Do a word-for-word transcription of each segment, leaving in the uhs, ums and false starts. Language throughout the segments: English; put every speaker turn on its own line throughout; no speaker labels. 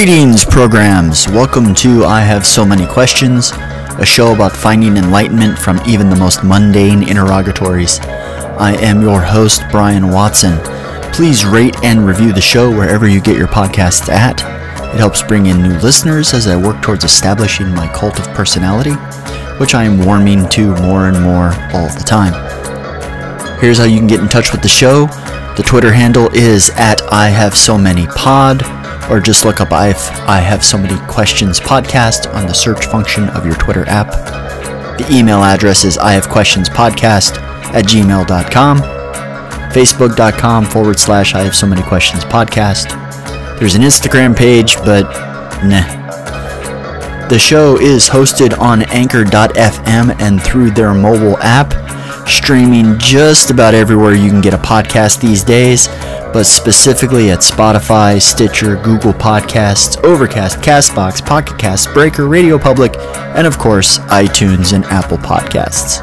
Greetings, programs! Welcome to I Have So Many Questions, a show about finding enlightenment from even the most mundane interrogatories. I am your host, Brian Watson. Please rate and review the show wherever you get your podcasts at. It helps bring in new listeners as I work towards establishing my cult of personality, which I am warming to more and more all the time. Here's how you can get in touch with the show. The Twitter handle is at I Have So Many Pod, or just look up I have, I have So Many Questions Podcast on the search function of your Twitter app. The email address is I have questions podcast at gmail dot com. Facebook.com forward slash I have so many questions podcast. There's an Instagram page, but nah. The show is hosted on anchor dot f m and through their mobile app, streaming just about everywhere you can get a podcast these days, but specifically at Spotify, Stitcher, Google Podcasts, Overcast, Castbox, Pocket Casts, Breaker, Radio Public, and of course, iTunes and Apple Podcasts.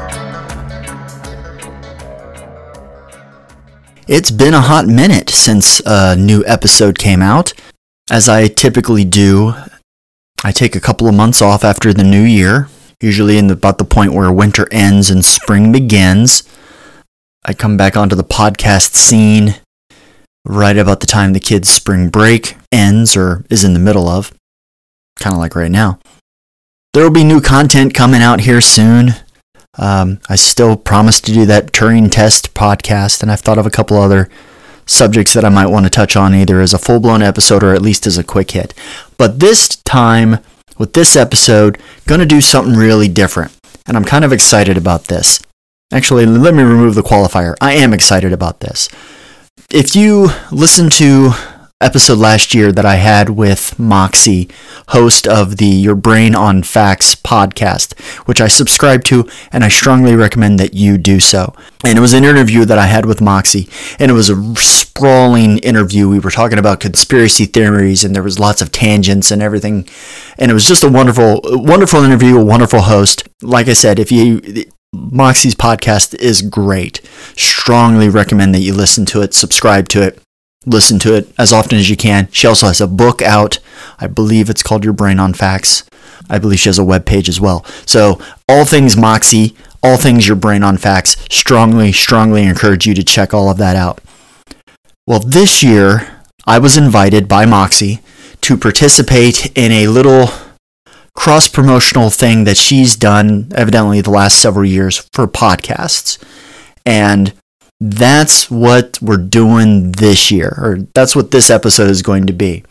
It's been a hot minute since a new episode came out. As I typically do, I take a couple of months off after the new year, usually in the, about the point where winter ends and spring begins. I come back onto the podcast scene right about the time the kids' spring break ends or is in the middle of, kind of like right now. There will be new content coming out here soon. Um, I still promise to do that Turing test podcast, and I've thought of a couple other subjects that I might want to touch on either as a full-blown episode or at least as a quick hit. But this time, with this episode, going to do something really different, and I'm kind of excited about this. Actually, let me remove the qualifier. I am excited about this. If you listen to episode last year that I had with Moxie, host of the Your Brain on Facts podcast, which I subscribe to, and I strongly recommend that you do so. And it was an interview that I had with Moxie, and it was a sprawling interview. We were talking about conspiracy theories, and there was lots of tangents and everything. And it was just a wonderful, wonderful interview, a wonderful host. Like I said, if you... Moxie's podcast is great. Strongly recommend that you listen to it, subscribe to it, listen to it as often as you can. She also has a book out. I believe it's called Your Brain on Facts. I believe she has a webpage as well. So all things Moxie, all things Your Brain on Facts, strongly, strongly encourage you to check all of that out. Well, this year, I was invited by Moxie to participate in a little cross-promotional thing that she's done evidently the last several years for podcasts. And that's what we're doing this year, or that's what this episode is going to be.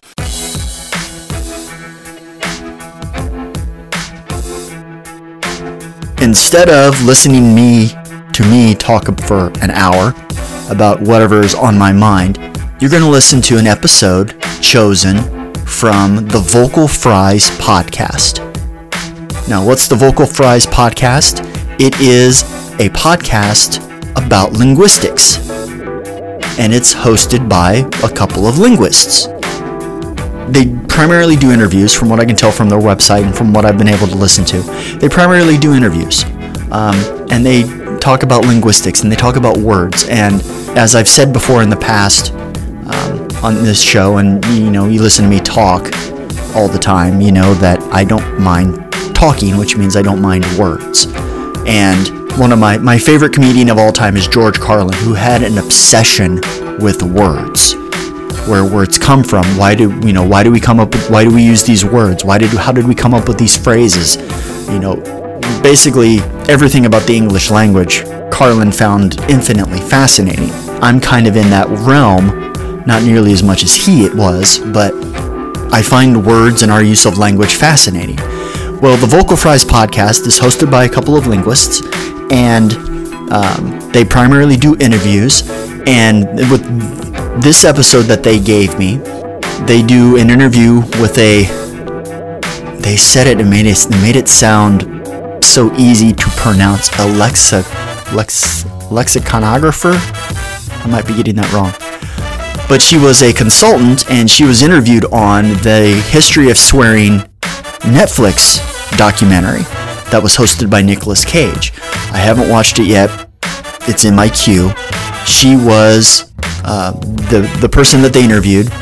Instead of listening me to me talk for an hour about whatever is on my mind, you're going to listen to an episode chosen from the Vocal Fries podcast. Now, what's the Vocal Fries podcast? It is a podcast about linguistics, and it's hosted by a couple of linguists. They primarily do interviews, from what I can tell from their website and from what I've been able to listen to. They primarily do interviews, um, and they talk about linguistics, and they talk about words. And as I've said before in the past, um, on this show, and you know, you listen to me talk all the time, you know that I don't mind talking, which means I don't mind words. And one of my, my favorite comedian of all time is George Carlin, who had an obsession with words, where words come from. Why do you know? Why do we come up with? Why do we use these words? Why did? How did we come up with these phrases? You know, basically everything about the English language, Carlin found infinitely fascinating. I'm kind of in that realm. Not nearly as much as he it was, but I find words and our use of language fascinating. Well, the Vocal Fries podcast is hosted by a couple of linguists, and um, they primarily do interviews. And with this episode that they gave me, they do an interview with a, they said it and made it, made it sound so easy to pronounce, a lexic, lex, lexiconographer? I might be getting that wrong. But she was a consultant, and she was interviewed on the History of Swearing Netflix documentary that was hosted by Nicolas Cage. I haven't watched it yet. It's in my queue. She was uh, the the person that they interviewed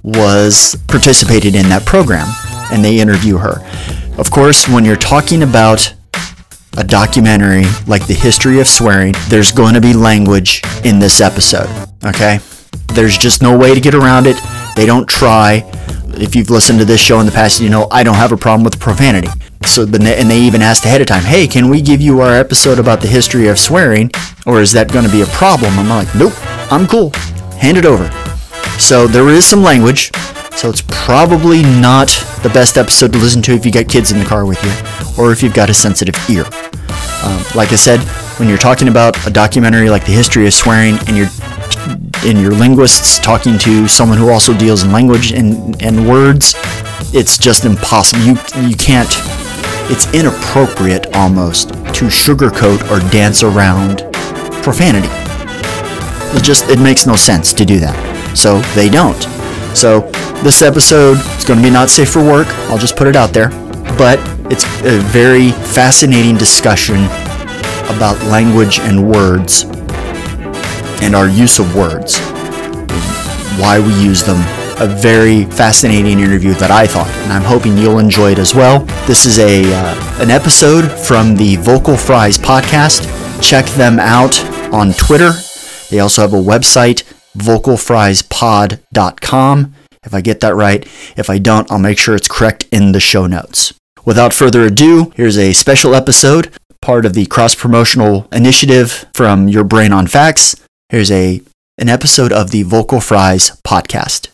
was participated in that program, and they interview her. Of course, when you're talking about a documentary like The History of Swearing, there's going to be language in this episode, okay? There's just no way to get around it. They don't try. If you've listened to this show in the past, you know I don't have a problem with profanity. So, and they even asked ahead of time, hey, can we give you our episode about the history of swearing, or is that going to be a problem? I'm like, nope, I'm cool. Hand it over. So there is some language, so it's probably not the best episode to listen to if you got kids in the car with you, or if you've got a sensitive ear. Um, like I said, when you're talking about a documentary like The History of Swearing, and you're and your linguists talking to someone who also deals in language and, and words, it's just impossible. You you can't. It's inappropriate almost to sugarcoat or dance around profanity. It just it makes no sense to do that. So they don't. So this episode is going to be not safe for work. I'll just put it out there. But it's a very fascinating discussion about language and words and our use of words, why we use them. A very fascinating interview that I thought, and I'm hoping you'll enjoy it as well. This is a uh, an episode from the Vocal Fries podcast. Check them out on Twitter. They also have a website, vocal fries pod dot com. If I get that right. If I don't, I'll make sure it's correct in the show notes. Without further ado, here's a special episode, part of the cross-promotional initiative from Your Brain on Facts. Here's a an episode of the Vocal Fries podcast.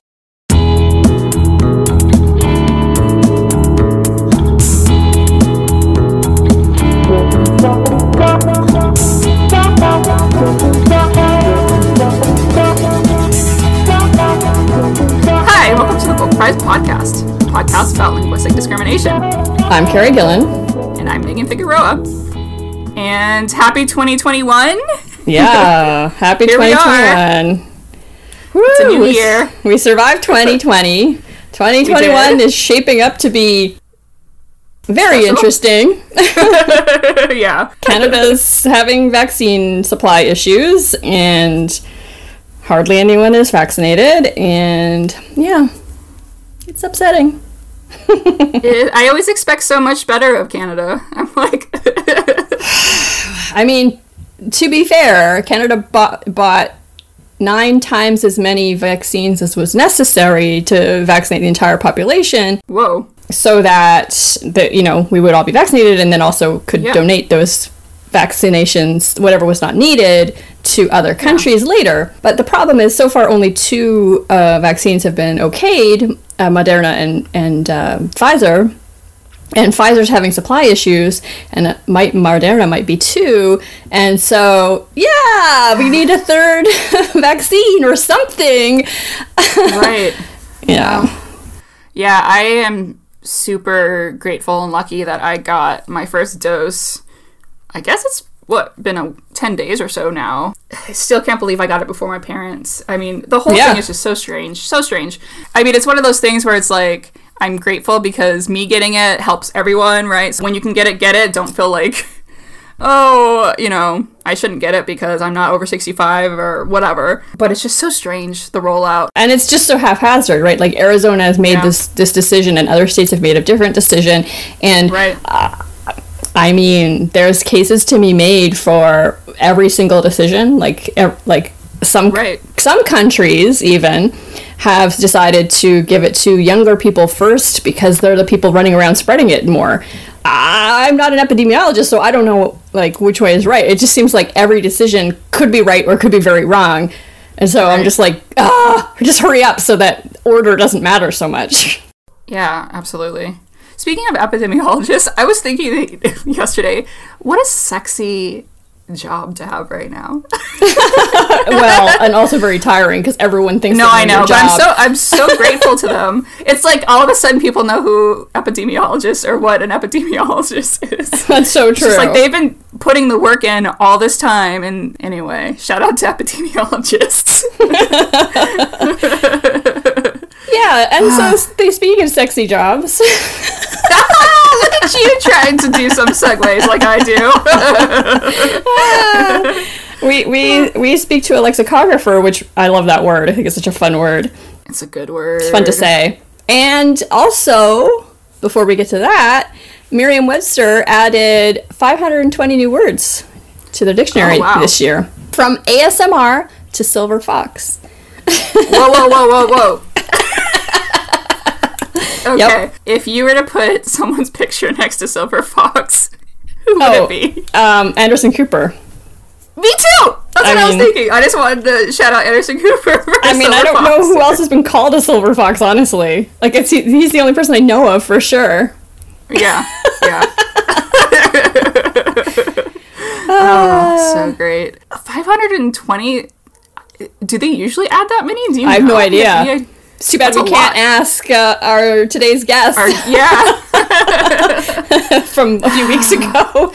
Hi, welcome to the Vocal Fries podcast, a podcast about linguistic discrimination.
I'm Carrie Gillen.
And I'm Megan Figueroa. And happy twenty twenty-one.
Yeah, happy twenty twenty-one. Woo,
it's a new
we,
year.
We survived twenty twenty. twenty twenty-one is shaping up to be very Special. interesting.
Yeah.
Canada's having vaccine supply issues, and hardly anyone is vaccinated, and yeah, it's upsetting.
it, I always expect so much better of Canada. I'm like...
I mean, to be fair, Canada bought, bought nine times as many vaccines as was necessary to vaccinate the entire population.
Whoa.
So that, the, you know, we would all be vaccinated, and then also could yeah. donate those vaccinations, whatever was not needed, to other countries yeah. later. But the problem is, so far only two uh, vaccines have been okayed, uh, Moderna and, and uh, Pfizer. And Pfizer's having supply issues, and it might, Moderna might be too. And so, yeah, we need a third vaccine or something.
Right.
Yeah.
Yeah, I am super grateful and lucky that I got my first dose. I guess it's, what, been a, ten days or so now. I still can't believe I got it before my parents. I mean, the whole yeah. thing is just so strange. So strange. I mean, it's one of those things where it's like, I'm grateful because me getting it helps everyone, right? So when you can get it, get it. Don't feel like, oh, you know, I shouldn't get it because I'm not over sixty-five or whatever. But it's just so strange, the rollout.
And it's just so haphazard, right? Like Arizona has made yeah. this, this decision, and other states have made a different decision. And
right.
uh, I mean, there's cases to be made for every single decision. Like, ev- like some
right.
some countries even have decided to give it to younger people first because they're the people running around spreading it more. I'm not an epidemiologist, so I don't know like which way is right. It just seems like every decision could be right or could be very wrong. And so right. I'm just like, ah, just hurry up so that order doesn't matter so much.
Yeah, absolutely. Speaking of epidemiologists, I was thinking yesterday, what a sexy job to have right now.
Well, and also very tiring because everyone thinks.
No, I know, but I'm so I'm so grateful to them. It's like all of a sudden people know who epidemiologists or what an epidemiologist is.
That's so true.
It's just like they've been putting the work in all this time, and anyway, shout out to epidemiologists.
Yeah, and so they speak of sexy jobs.
Look at you trying to do some segues like I
do. we we we speak to a lexicographer, which I love that word. I think it's such a fun word.
It's a good word.
It's fun to say. And also, before we get to that, Merriam-Webster added five hundred twenty new words to their dictionary oh, wow. this year. From A S M R to silver fox.
Whoa, whoa, whoa, whoa, whoa. Okay. Yep. If you were to put someone's picture next to silver fox, who would oh, it be?
Um, Anderson Cooper.
Me too! That's I what mean, I was thinking. I just wanted to shout out Anderson Cooper for
I mean,
silver
I don't
fox.
know who else has been called a silver fox, honestly. Like, it's he's the only person I know of, for sure.
Yeah, yeah. Oh, so great. five hundred twenty... Do they usually add that many? Do you
I have
know?
no idea. It's too bad we can't lot. ask uh, our today's guest.
Our, yeah.
From a few weeks ago.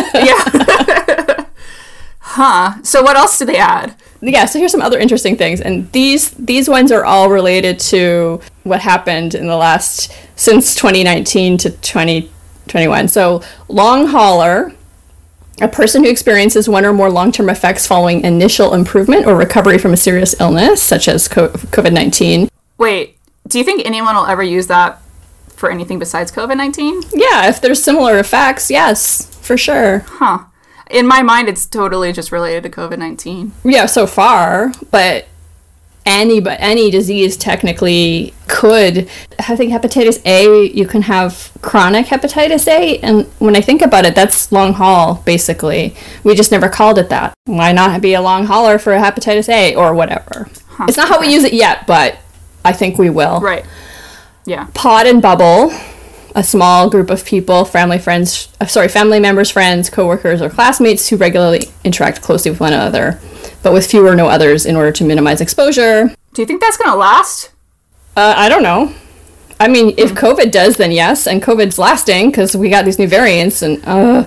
Yeah. Huh. So what else did they add?
Yeah, so here's some other interesting things. And these these ones are all related to what happened in the last, since twenty nineteen to twenty twenty-one. So long hauler, a person who experiences one or more long-term effects following initial improvement or recovery from a serious illness, such as covid nineteen.
Wait, do you think anyone will ever use that for anything besides covid nineteen?
Yeah, if there's similar effects, yes, for sure.
Huh. In my mind, it's totally just related to covid nineteen.
Yeah, so far, but any but any disease technically could. I think hepatitis A, you can have chronic hepatitis A, and when I think about it, that's long haul, basically. We just never called it that. Why not be a long hauler for hepatitis A or whatever? Huh, it's not how okay. we use it yet, but I think we will.
Right. Yeah.
Pod and bubble, a small group of people, family, friends, uh, sorry, family members, friends, coworkers, or classmates who regularly interact closely with one another, but with few or no others in order to minimize exposure.
Do you think that's going to last?
Uh, I don't know. I mean, if COVID does, then yes, and COVID's lasting because we got these new variants, and uh,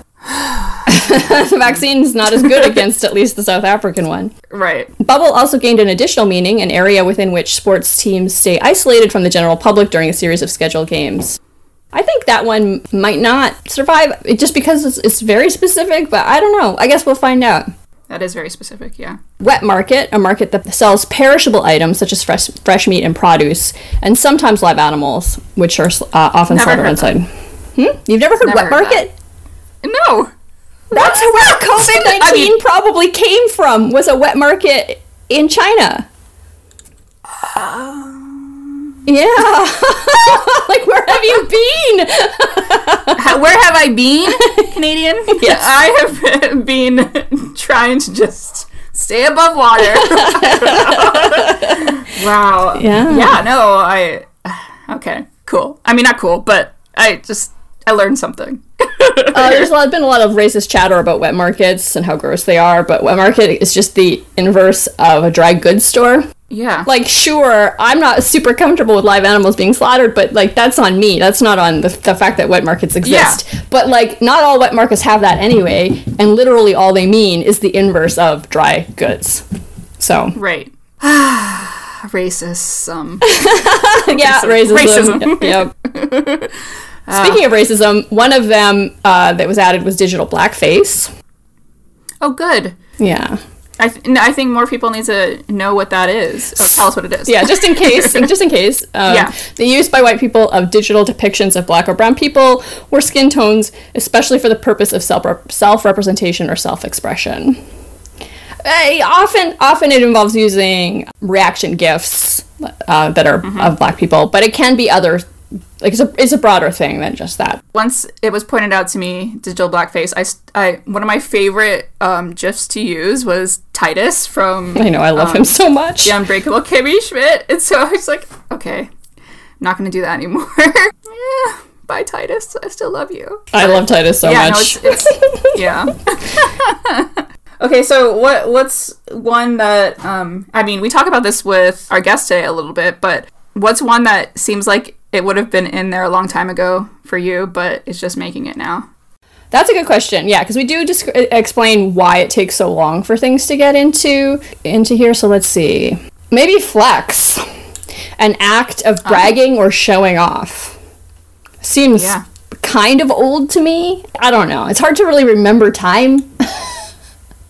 the vaccine's not as good against at least the South African one.
Right.
Bubble also gained an additional meaning, an area within which sports teams stay isolated from the general public during a series of scheduled games. I think that one might not survive just because it's, it's very specific, but I don't know. I guess we'll find out.
That is very specific, yeah.
Wet market, a market that sells perishable items such as fresh, fresh meat and produce, and sometimes live animals, which are uh, often
never
slaughtered inside. Hmm? You've never heard
never
wet
heard
market?
That. No.
That's where covid nineteen I mean, probably came from, was a wet market in China.
Um,
yeah. Like, where have you been?
How, where have I been, Canadian?
Yes.
I have been trying to just stay above water. Wow.
Yeah.
Yeah, no, I... Okay, cool. I mean, not cool, but I just... I learned something.
uh, there's a lot, been a lot of racist chatter about wet markets and how gross they are, but wet market is just the inverse of a dry goods store.
Yeah.
Like, sure, I'm not super comfortable with live animals being slaughtered, but, like, that's on me. That's not on the, the fact that wet markets exist. Yeah. But, like, not all wet markets have that anyway, and literally all they mean is the inverse of dry goods. So.
Right. Racism.
Yeah, racism.
Racism.
Yep. Speaking uh, of racism, one of them uh, that was added was digital blackface.
Oh, good.
Yeah.
I th- I think more people need to know what that is, or tell us what it is.
Yeah, just in case. just in case. Um,
yeah.
The use by white people of digital depictions of black or brown people or skin tones, especially for the purpose of self self-representation or self-expression. Uh, often, often it involves using reaction GIFs uh, that are mm-hmm. of black people, but it can be other. Like, it's a, it's a broader thing than just that.
Once it was pointed out to me, digital blackface, I, I one of my favorite um, GIFs to use was Titus from...
I know, I love um, him so much.
The Unbreakable Kimmy Schmidt. And so I was like, okay, I'm not going to do that anymore. Yeah, bye, Titus. I still love you.
I but, love Titus so
yeah,
much.
No, it's, it's, yeah. Okay, so what what's one that... Um, I mean, we talk about this with our guest today a little bit, but what's one that seems like it would have been in there a long time ago for you, but it's just making it now?
That's a good question. Yeah, because we do disc- explain why it takes so long for things to get into into here. So let's see. Maybe flex, an act of bragging uh-huh. or showing off. Seems yeah. kind of old to me. I don't know. It's hard to really remember time.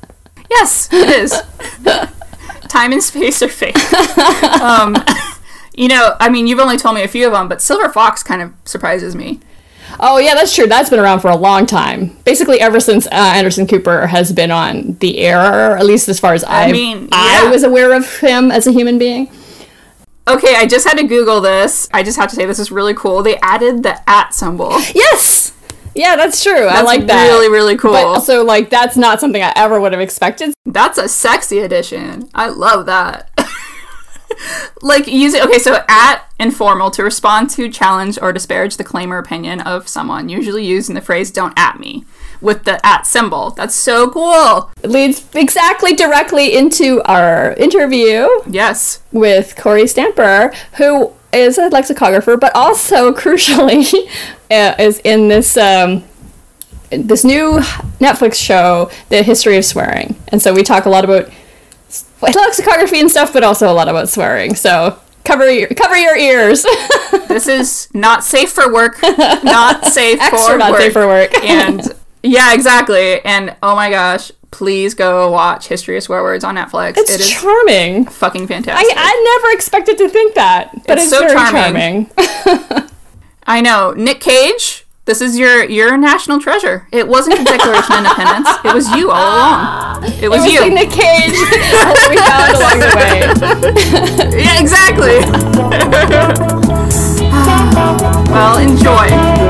Yes, it is. Time and space are fake. um, You know, I mean, you've only told me a few of them, but silver fox kind of surprises me.
Oh, yeah, that's true. That's been around for a long time. Basically, ever since uh, Anderson Cooper has been on the air, or at least as far as I mean, yeah. I was aware of him as a human being.
Okay, I just had to Google this. I just have to say this is really cool. They added the at symbol.
Yes! Yeah, that's true.
That's
I like that.
really, really cool.
But also, like, that's not something I ever would have expected.
That's a sexy addition. I love that. Like, using, okay, so at informal, to respond to, challenge, or disparage the claim or opinion of someone, usually used in the phrase, don't at me, with the at symbol. That's so cool.
It leads exactly directly into our interview.
Yes.
With Corey Stamper, who is a lexicographer, but also, crucially, is in this, um, this new Netflix show, The History of Swearing. And so we talk a lot about lexicography and stuff, but also a lot about swearing. So cover your cover your ears.
This is not safe for work. Not safe
Extra
for
not
work.
safe for work.
And yeah, exactly. And oh my gosh, please go watch History of Swear Words on Netflix.
It's
it is
charming.
Fucking fantastic.
I, I never expected to think that, but it's, it's so very charming. charming.
I know. Nick Cage. This is your your national treasure. It wasn't the Declaration of Independence. It was you all along. It was,
it was
you.
It was Nick Cage that we found along the way.
Yeah, exactly. Well, enjoy.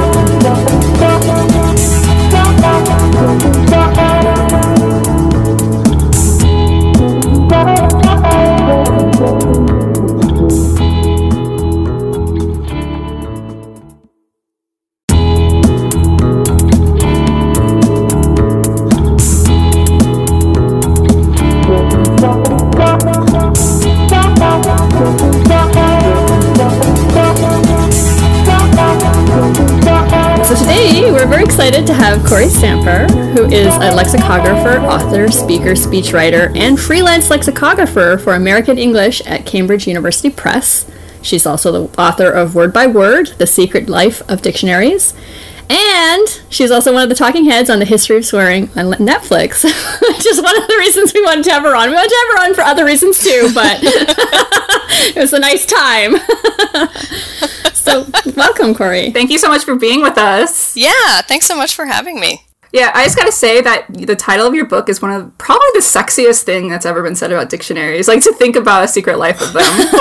We're very excited to have Corey Stamper, who is a lexicographer, author, speaker, speechwriter, and freelance lexicographer for American English at Cambridge University Press. She's also the author of Word by Word, The Secret Life of Dictionaries. And she's also one of the talking heads on The History of Swearing on Netflix, which is one of the reasons we wanted to have her on. We wanted to have her on for other reasons too, but it was a nice time. So, welcome, Corey.
Thank you so much for being with us.
Yeah, thanks so much for having me.
Yeah, I just gotta say that the title of your book is one of probably the sexiest thing that's ever been said about dictionaries. Like, to think about a secret life of them.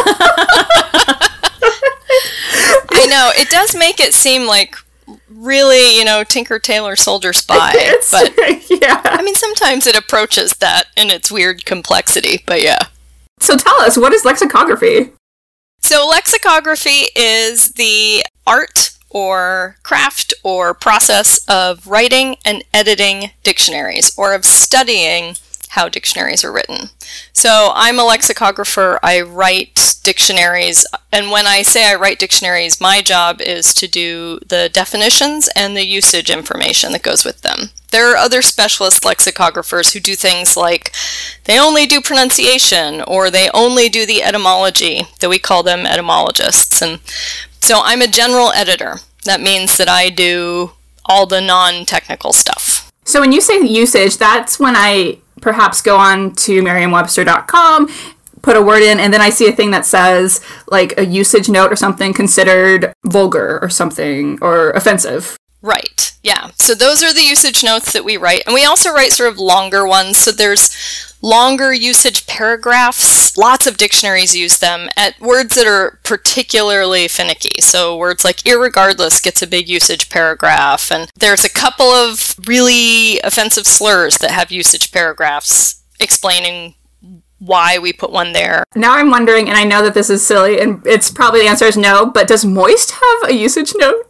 I know, it does make it seem like really, you know, Tinker, Tailor, Soldier, Spy.
It's,
but,
yeah.
I mean, sometimes it approaches that in its weird complexity, but yeah.
So tell us, what is lexicography?
So lexicography is the art or craft or process of writing and editing dictionaries, or of studying how dictionaries are written. So I'm a lexicographer. I write dictionaries, and when I say I write dictionaries, my job is to do the definitions and the usage information that goes with them. There are other specialist lexicographers who do things like they only do pronunciation, or they only do the etymology, that we call them etymologists. And so I'm a general editor. That means that I do all the non-technical stuff.
So when you say usage, that's when I perhaps go on to merriam webster dot com, put a word in, and then I see a thing that says, like, a usage note or something considered vulgar or something, or offensive.
Right, yeah. So those are the usage notes that we write. And we also write sort of longer ones. So there's longer usage paragraphs. Lots of dictionaries use them at words that are particularly finicky. So words like irregardless gets a big usage paragraph. And there's a couple of really offensive slurs that have usage paragraphs explaining why we put one there.
Now I'm wondering, and I know that this is silly, and it's probably the answer is no, but does moist have a usage note?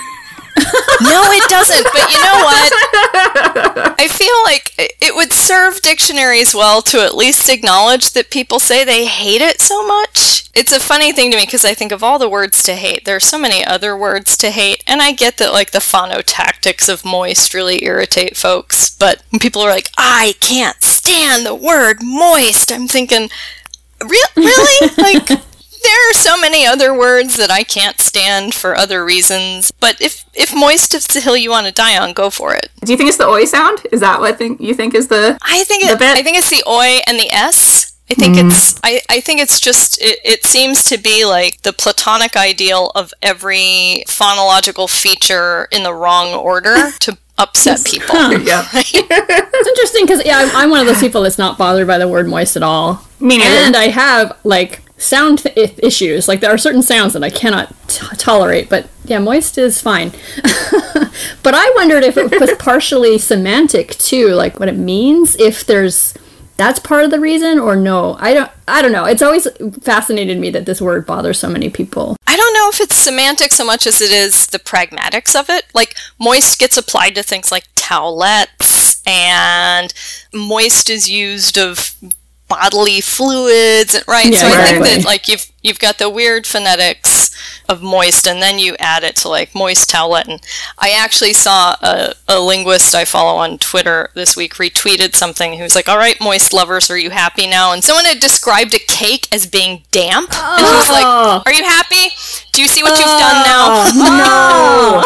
No, it doesn't. But you know what? I feel like it would serve dictionaries well to at least acknowledge that people say they hate it so much. It's a funny thing to me because I think of all the words to hate, there are so many other words to hate. And I get that, like, the phonotactics of moist really irritate folks. But when people are like, I can't stand the word moist, I'm thinking, Re- really? Like, there are so many other words that I can't stand for other reasons, but if if moist is the hill you want to die on, go for it.
Do you think it's the oi sound? Is that what think you think is the
I think
the
it,
bit?
I think it's the oi and the s. I think mm. it's I, I think it's just it, it seems to be like the Platonic ideal of every phonological feature in the wrong order to upset people.
Huh. Yeah. It's interesting because yeah, I'm, I'm one of those people that's not bothered by the word moist at all.
Me neither.
And I have like sound th- issues. Like there are certain sounds that I cannot t- tolerate, but yeah, moist is fine. But I wondered if it was partially semantic too, like what it means, if there's that's part of the reason or no. I don't I don't know. It's always fascinated me that this word bothers so many people.
I don't know if it's semantic so much as it is the pragmatics of it. Like moist gets applied to things like towelettes, and moist is used of bodily fluids, right?
Yeah,
so I
right.
think that like you've you've got the weird phonetics of moist, and then you add it to like moist towelette. And I actually saw a, a linguist I follow on Twitter this week retweeted something. He was like, "All right, moist lovers, are you happy now?" And someone had described a cake as being damp, oh. and he was like, "Are you happy? Do you see what oh. you've done now?"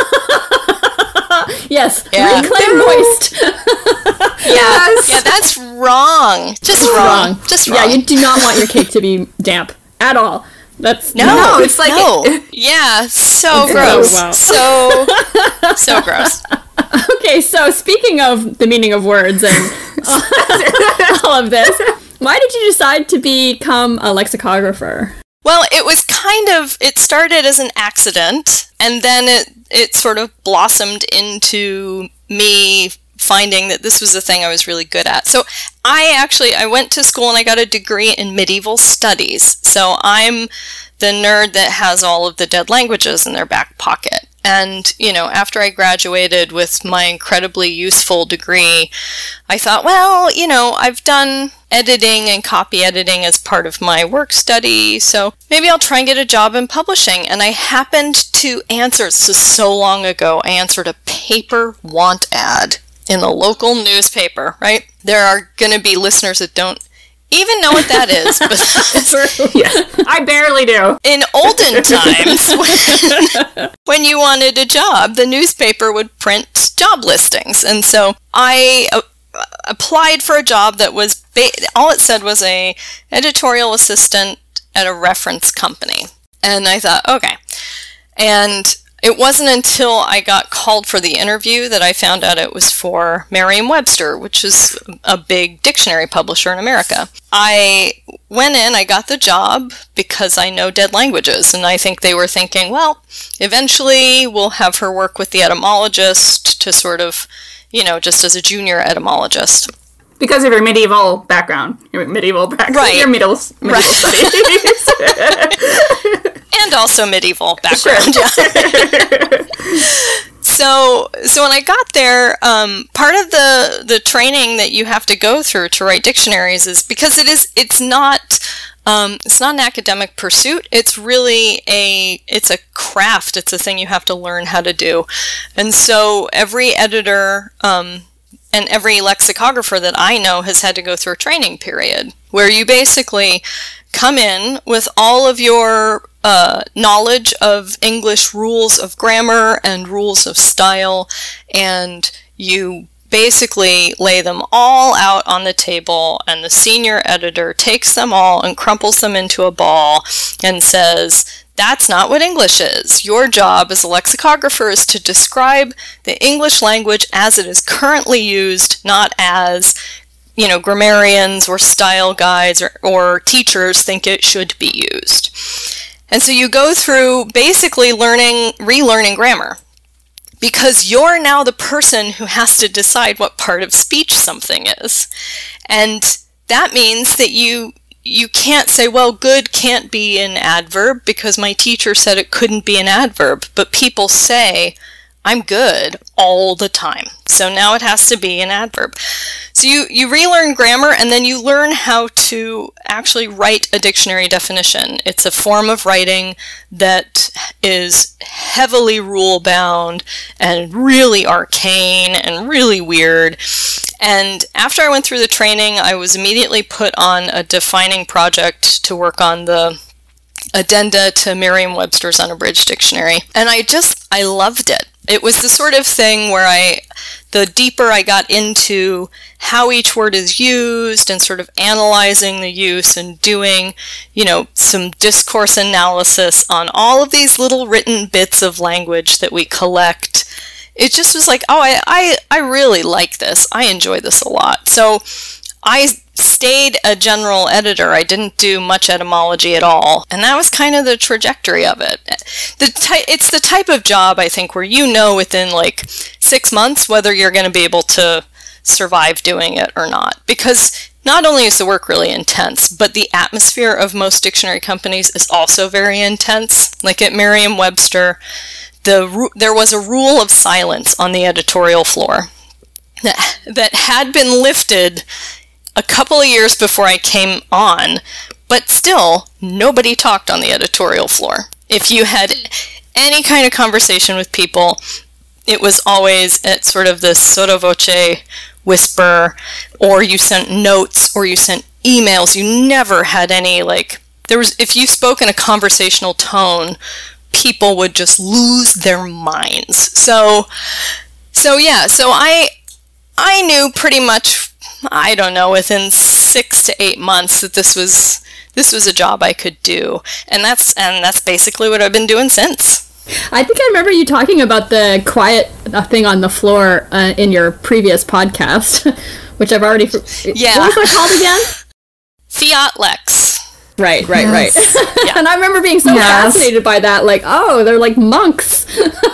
No. Yes,
yeah.
reclaim moist.
Yeah, yeah, that's wrong. Just wrong. wrong. Just wrong.
Yeah, you do not want your cake to be damp at all. That's
no,
no it's like
no. Yeah, so gross. Oh, wow. So so gross.
Okay, so speaking of the meaning of words and all of this, why did you decide to become a lexicographer?
Well, it was kind of, it started as an accident, and then it, it sort of blossomed into me finding that this was the thing I was really good at. So I actually, I went to school and I got a degree in medieval studies. So I'm the nerd that has all of the dead languages in their back pocket. And, you know, after I graduated with my incredibly useful degree, I thought, well, you know, I've done editing and copy editing as part of my work study, so maybe I'll try and get a job in publishing. And I happened to answer, this was so long ago, I answered a paper want ad in the local newspaper, right? There are going to be listeners that don't even know what that is, but
yeah, I barely do.
In olden times, when, when you wanted a job, the newspaper would print job listings, and so I uh, applied for a job that was ba- all it said was a editorial assistant at a reference company, and I thought, okay, and it wasn't until I got called for the interview that I found out it was for Merriam-Webster, which is a big dictionary publisher in America. I went in, I got the job because I know dead languages, and I think they were thinking, well, eventually we'll have her work with the etymologist to sort of, you know, just as a junior etymologist.
Because of your medieval background. Your medieval background.
Right.
Your medieval, medieval
right.
studies.
And also medieval background. Sure. Yeah. so, so when I got there, um, part of the, the training that you have to go through to write dictionaries is because it is it's not um, it's not an academic pursuit. It's really a it's a craft. It's a thing you have to learn how to do. And so every editor um, and every lexicographer that I know has had to go through a training period where you basically come in with all of your uh, knowledge of English rules of grammar and rules of style, and you basically lay them all out on the table, and the senior editor takes them all and crumples them into a ball and says, that's not what English is. Your job as a lexicographer is to describe the English language as it is currently used, not as, you know, grammarians or style guides or, or teachers think it should be used. And so you go through basically learning, relearning grammar, because you're now the person who has to decide what part of speech something is. And that means that you you can't say, well, good can't be an adverb because my teacher said it couldn't be an adverb, but people say, I'm good all the time. So now it has to be an adverb. So you, you relearn grammar, and then you learn how to actually write a dictionary definition. It's a form of writing that is heavily rule-bound and really arcane and really weird. And after I went through the training, I was immediately put on a defining project to work on the addenda to Merriam-Webster's Unabridged Dictionary. And I just, I loved it. It was the sort of thing where I, the deeper I got into how each word is used and sort of analyzing the use and doing, you know, some discourse analysis on all of these little written bits of language that we collect, it just was like, oh, I, I, I really like this. I enjoy this a lot. So I stayed a general editor. I didn't do much etymology at all. And that was kind of the trajectory of it. The ty- it's the type of job, I think, where you know within like six months whether you're going to be able to survive doing it or not. Because not only is the work really intense, but the atmosphere of most dictionary companies is also very intense. Like at Merriam-Webster, the ru- there was a rule of silence on the editorial floor that, that had been lifted a couple of years before I came on, but still, nobody talked on the editorial floor. If you had any kind of conversation with people, it was always at sort of this sotto voce whisper, or you sent notes, or you sent emails. You never had any, like, there was, if you spoke in a conversational tone, people would just lose their minds. So, so yeah, so I, I knew pretty much, I don't know, within six to eight months that this was this was a job I could do, and that's and that's basically what I've been doing since.
I think I remember you talking about the quiet thing on the floor uh, in your previous podcast, which I've already.
Yeah.
What was that called again?
Fiat Lex.
Right, right,
Yes.
right.
Yeah.
And I remember being so
Yes.
fascinated by that. Like, oh, they're like monks.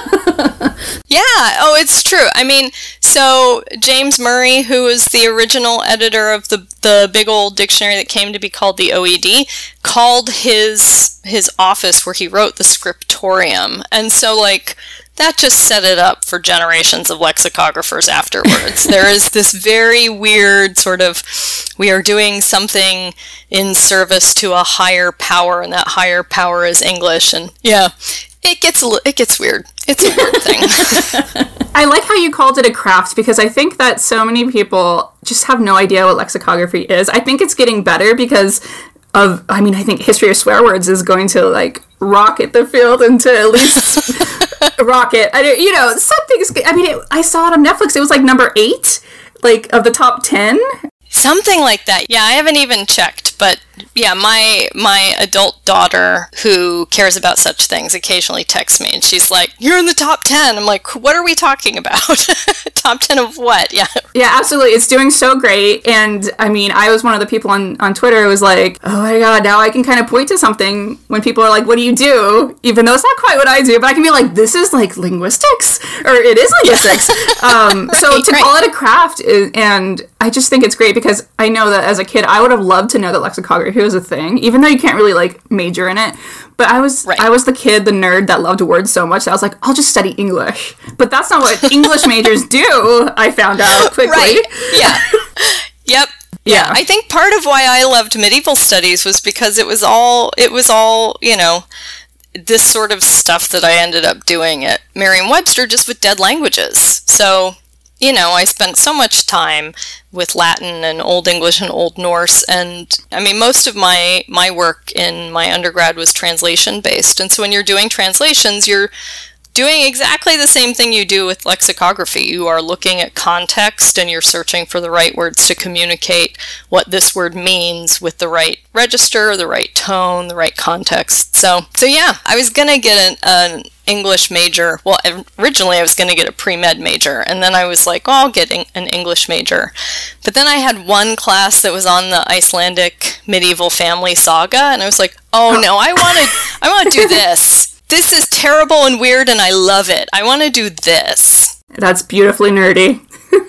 Yeah, oh, it's true. I mean, so James Murray, who was the original editor of the the big old dictionary that came to be called the O E D, called his his office where he wrote the scriptorium. And so, like, that just set it up for generations of lexicographers afterwards. There is this very weird sort of, we are doing something in service to a higher power, and that higher power is English. And yeah, it gets a li- it gets weird. It's a weird thing.
I like how you called it a craft, because I think that so many people just have no idea what lexicography is. I think it's getting better because of, I mean, I think history of swear words is going to, like, rocket the field into at least rocket. I don't, you know, something's, I mean, it, I saw it on Netflix. It was like number eight, like, of the top ten.
Something like that. Yeah, I haven't even checked, but yeah, my my adult daughter, who cares about such things, occasionally texts me, and she's like, "You're in the top ten." I'm like, "What are we talking about? Top ten of what?" Yeah.
Yeah, absolutely. It's doing so great. And I mean, I was one of the people on, on Twitter who was like, oh my God, now I can kind of point to something when people are like, what do you do? Even though it's not quite what I do, but I can be like, this is like linguistics, or it is linguistics. um, right, so to right. call it a craft, is, and I just think it's great because I know that as a kid, I would have loved to know that lexicography was a thing, even though you can't really like major in it. But I was right. I was the kid, the nerd that loved words so much that I was like, I'll just study English. But that's not what English majors do, I found out quickly.
Right. Yeah. Yep.
Yeah.
yeah. I think part of why I loved medieval studies was because it was all, it was all, you know, this sort of stuff that I ended up doing at Merriam-Webster just with dead languages. So, you know, I spent so much time with Latin and Old English and Old Norse, and I mean, most of my, my work in my undergrad was translation-based, and so when you're doing translations, you're doing exactly the same thing you do with lexicography. You are looking at context, and you're searching for the right words to communicate what this word means with the right register, the right tone, the right context. So, so yeah, I was going to get an, an English major. Well, originally I was going to get a pre-med major, and then I was like, oh, I'll get an English major. But then I had one class that was on the Icelandic medieval family saga, and I was like, oh no, I want to I want to do this. This is terrible and weird, and I love it. I want to do this.
That's beautifully nerdy.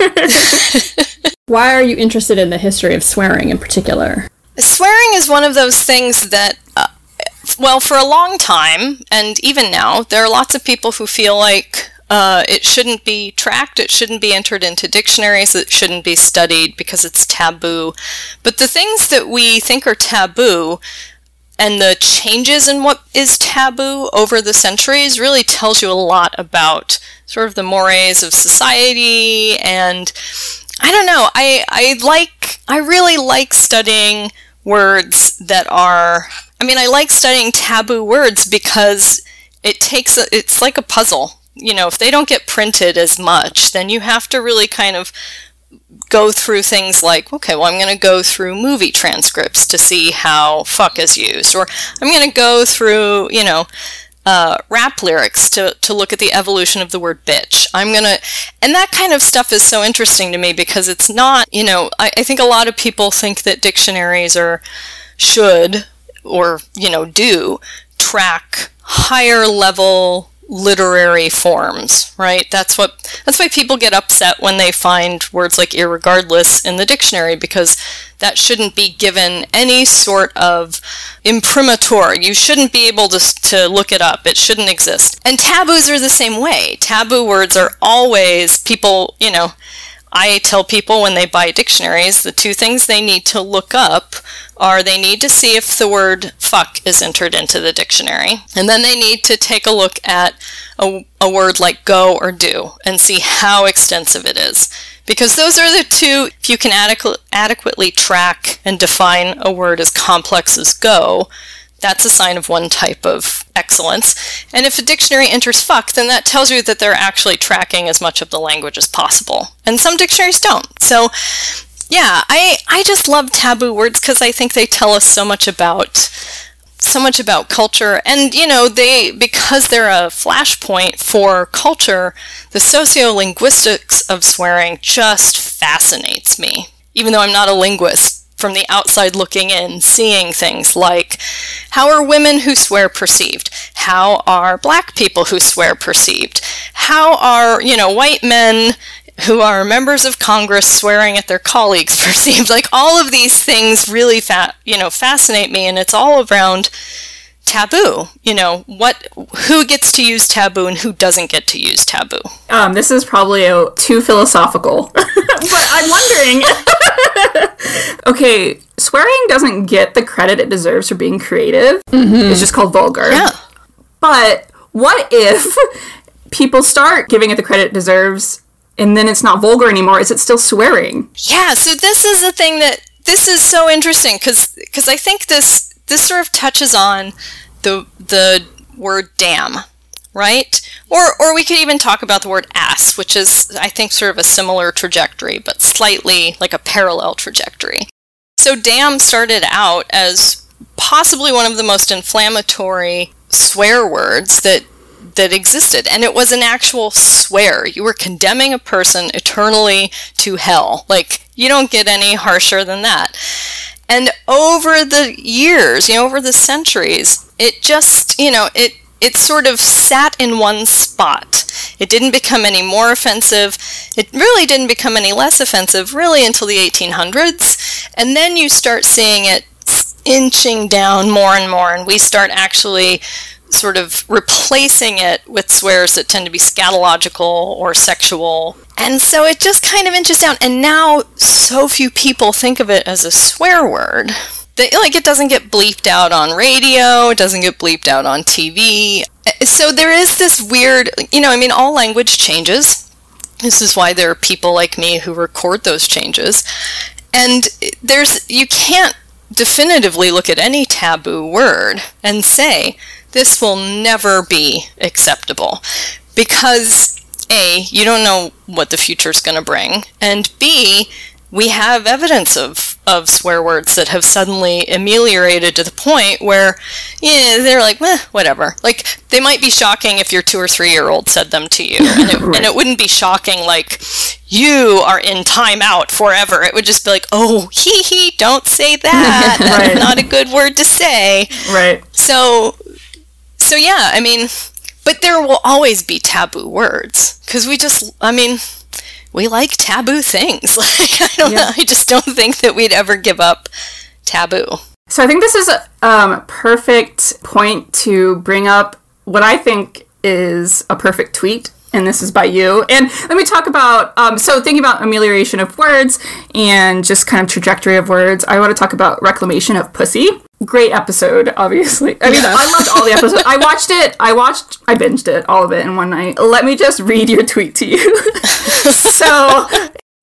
Why are you interested in the history of swearing in particular?
Swearing is one of those things that, uh, well, for a long time, and even now, there are lots of people who feel like uh, it shouldn't be tracked, it shouldn't be entered into dictionaries, it shouldn't be studied because it's taboo. But the things that we think are taboo, and the changes in what is taboo over the centuries, really tells you a lot about sort of the mores of society. And I don't know, I, I like, I really like studying words that are, I mean, I like studying taboo words because it takes, a, it's like a puzzle. you know, if they don't get printed as much, then you have to really kind of go through things like, okay, well, I'm going to go through movie transcripts to see how fuck is used, or I'm going to go through, you know, uh, rap lyrics to, to look at the evolution of the word bitch. I'm going to, and that kind of stuff is so interesting to me because it's not, you know, I, I think a lot of people think that dictionaries are, should, or, you know, do track higher level literary forms, right? That's what that's why people get upset when they find words like irregardless in the dictionary, because that shouldn't be given any sort of imprimatur. You shouldn't be able to to look it up. It shouldn't exist. And taboos are the same way. Taboo words are always, people, you know, I tell people when they buy dictionaries, the two things they need to look up are they need to see if the word fuck is entered into the dictionary, and then they need to take a look at a, a word like go or do and see how extensive it is. Because those are the two, if you can adequ- adequately track and define a word as complex as go, that's a sign of one type of excellence. And if a dictionary enters fuck, then that tells you that they're actually tracking as much of the language as possible. And some dictionaries don't. So, yeah, I, I just love taboo words because I think they tell us so much about so much about culture. And, you know, they, because they're a flashpoint for culture, the sociolinguistics of swearing just fascinates me. Even though I'm not a linguist, from the outside looking in, seeing things like, how are women who swear perceived? How are black people who swear perceived? How are, you know, white men who are members of Congress swearing at their colleagues perceived? Like, all of these things really, fa- you know, fascinate me, and it's all around taboo. You know, what, who gets to use taboo and who doesn't get to use taboo?
Um, this is probably a, too philosophical, but I'm wondering. Okay, swearing doesn't get the credit it deserves for being creative. Mm-hmm. It's just called vulgar.
Yeah.
But what if people start giving it the credit it deserves, and then it's not vulgar anymore? Is it still swearing?
Yeah, so this is the thing that, this is so interesting, because because I think this this sort of touches on the the word damn, right? Or or we could even talk about the word ass, which is, I think, sort of a similar trajectory, but slightly like a parallel trajectory. So damn started out as possibly one of the most inflammatory swear words that that existed, and it was an actual swear. You were condemning a person eternally to hell. Like, you don't get any harsher than that. And over the years, you know, over the centuries, it just, you know, it it sort of sat in one spot. It didn't become any more offensive. It really didn't become any less offensive, really, until the eighteen hundreds. And then you start seeing it inching down more and more, and we start actually sort of replacing it with swears that tend to be scatological or sexual. And so it just kind of inches down. And now so few people think of it as a swear word. That, like, it doesn't get bleeped out on radio, it doesn't get bleeped out on T V. So there is this weird, you know, I mean, all language changes. This is why there are people like me who record those changes. And there's, you can't definitively look at any taboo word and say, this will never be acceptable. Because A, you don't know what the future's going to bring, and B, we have evidence of, of swear words that have suddenly ameliorated to the point where, yeah, they're like, eh, whatever. Like, they might be shocking if your two or three year old said them to you, and it, right. and it wouldn't be shocking like, you are in timeout forever. It would just be like, oh, hee hee, don't say that. That's right. Not a good word to say.
Right.
So, so yeah, I mean, but there will always be taboo words, because we just, I mean, we like taboo things. Like, I don't yeah. know, I just don't think that we'd ever give up taboo.
So I think this is a um, perfect point to bring up what I think is a perfect tweet, and this is by you. And let me talk about, um, so thinking about amelioration of words and just kind of trajectory of words, I want to talk about reclamation of pussy. Great episode, obviously. I mean, yeah. I loved all the episodes. I watched it, I watched, I binged it, all of it in one night. Let me just read your tweet to you. So,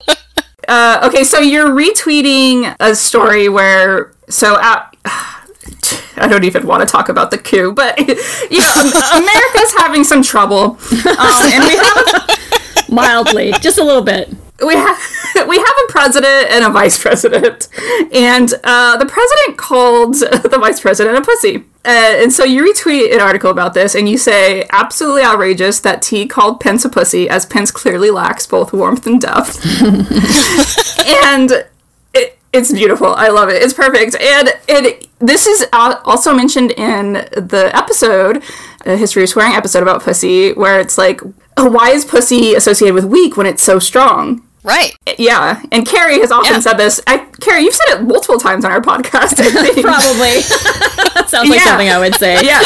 uh, okay, so you're retweeting a story where, so, at, I don't even want to talk about the coup, but, you know, America's having some trouble. Um, and we have...
Mildly, just a little bit.
We have we have a president and a vice president, and uh, the president called the vice president a pussy. Uh, and so you retweet an article about this, and you say, absolutely outrageous that T called Pence a pussy, as Pence clearly lacks both warmth and depth. And it, it's beautiful. I love it. It's perfect. And it this is also mentioned in the episode, a History of Swearing episode about pussy, where it's like, why is pussy associated with weak when it's so strong?
Right.
Yeah. And Carrie has often yeah. said this. I, Carrie, you've said it multiple times on our podcast, I think.
Probably. Sounds like
yeah.
something I would say.
Yeah.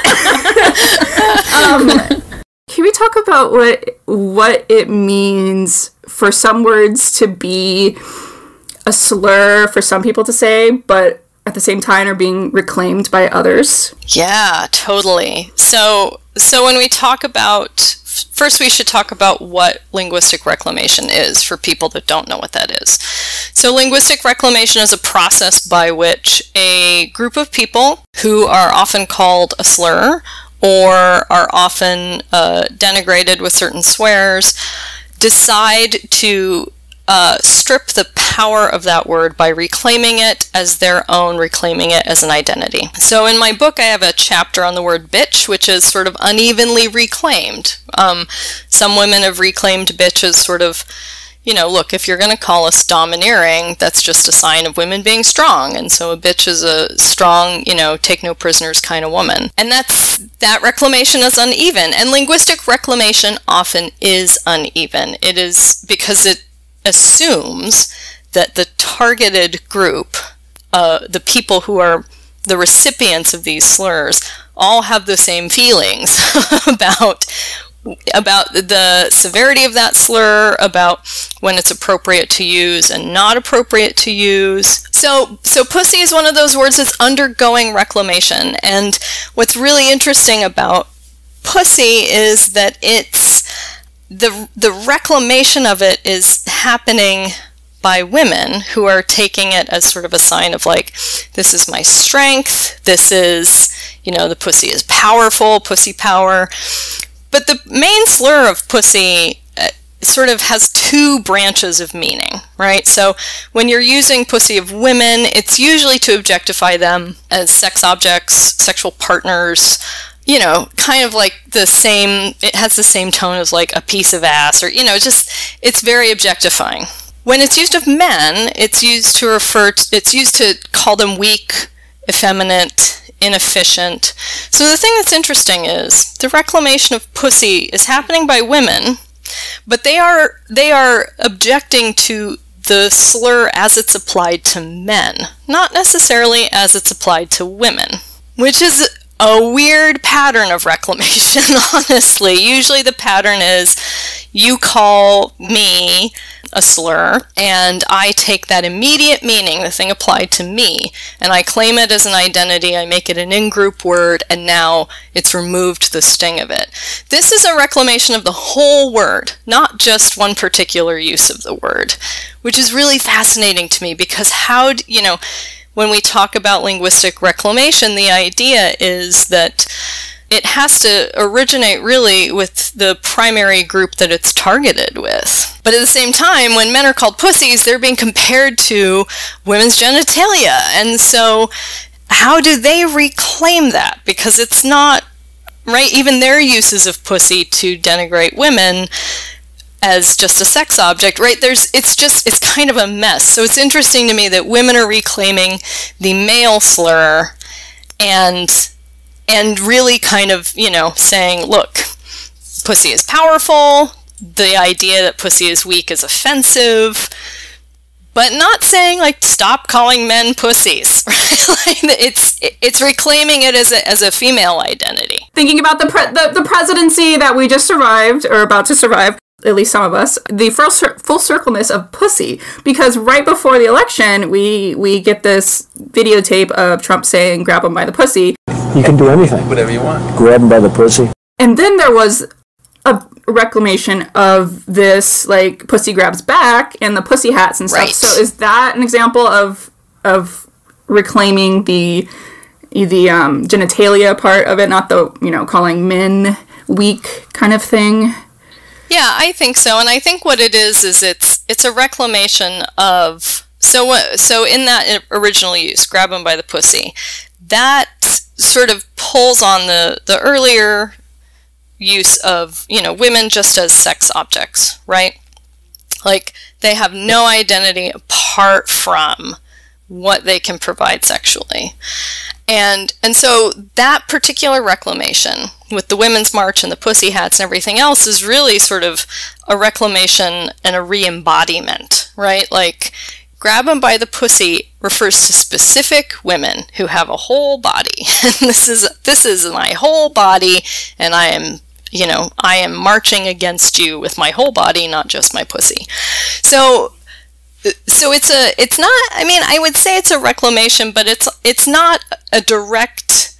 um, can we talk about what what it means for some words to be a slur for some people to say, but at the same time are being reclaimed by others?
Yeah, totally. So, so when we talk about... First, we should talk about what linguistic reclamation is for people that don't know what that is. So linguistic reclamation is a process by which a group of people who are often called a slur or are often uh, denigrated with certain swears decide to uh, strip the power of that word by reclaiming it as their own, reclaiming it as an identity. So in my book, I have a chapter on the word bitch, which is sort of unevenly reclaimed. Um, some women have reclaimed bitch as sort of, you know, look, if you're going to call us domineering, that's just a sign of women being strong. And so a bitch is a strong, you know, take no prisoners kind of woman. And that's, that reclamation is uneven. And linguistic reclamation often is uneven. It is because it assumes that the targeted group, uh, the people who are the recipients of these slurs, all have the same feelings about about the severity of that slur, about when it's appropriate to use and not appropriate to use. So, so pussy is one of those words that's undergoing reclamation. And what's really interesting about pussy is that it's the the reclamation of it is happening by women who are taking it as sort of a sign of like, this is my strength, this is, you know, the pussy is powerful, pussy power. But the main slur of pussy uh, sort of has two branches of meaning, right? So when you're using pussy of women, it's usually to objectify them as sex objects, sexual partners, you know, kind of like the same, it has the same tone as like a piece of ass, or, you know, just, it's very objectifying. When it's used of men, it's used to refer to, it's used to call them weak, effeminate, inefficient. So the thing that's interesting is the reclamation of pussy is happening by women, but they are they are objecting to the slur as it's applied to men, not necessarily as it's applied to women, which is a weird pattern of reclamation, honestly. Usually the pattern is you call me a slur, and I take that immediate meaning, the thing applied to me, and I claim it as an identity, I make it an in-group word, and now it's removed the sting of it. This is a reclamation of the whole word, not just one particular use of the word, which is really fascinating to me, because how, do, you know, when we talk about linguistic reclamation, the idea is that it has to originate really with the primary group that it's targeted with. But at the same time, when men are called pussies, they're being compared to women's genitalia. And so how do they reclaim that? Because it's not, right, even their uses of pussy to denigrate women as just a sex object, right? There's, it's just, it's kind of a mess. So it's interesting to me that women are reclaiming the male slur and and really kind of, you know, saying, look, pussy is powerful, the idea that pussy is weak is offensive, but not saying, like, stop calling men pussies. Like, it's it's reclaiming it as a, as a female identity.
Thinking about the, pre- the the presidency that we just survived, or about to survive, at least some of us, the full, cir- full circleness of pussy, because right before the election, we we get this videotape of Trump saying, grab him by the pussy.
You can do anything.
Whatever you want.
Grab him by the pussy.
And then there was a reclamation of this, like, pussy grabs back and the pussy hats and stuff.
Right.
So is that an example of of reclaiming the the um, genitalia part of it, not the, you know, calling men weak kind of thing.
Yeah, I think so. And I think what it is, is it's it's a reclamation of, so so in that original use, grab 'em by the pussy, that sort of pulls on the, the earlier use of, you know, women just as sex objects, right? Like, they have no identity apart from what they can provide sexually. And and so that particular reclamation with the Women's March and the pussy hats and everything else is really sort of a reclamation and a re-embodiment, right? Like, grab 'em by the pussy refers to specific women who have a whole body. And this is this is my whole body, and I am, you know, I am marching against you with my whole body, not just my pussy. So So it's a, it's not, I mean, I would say it's a reclamation, but it's, it's not a direct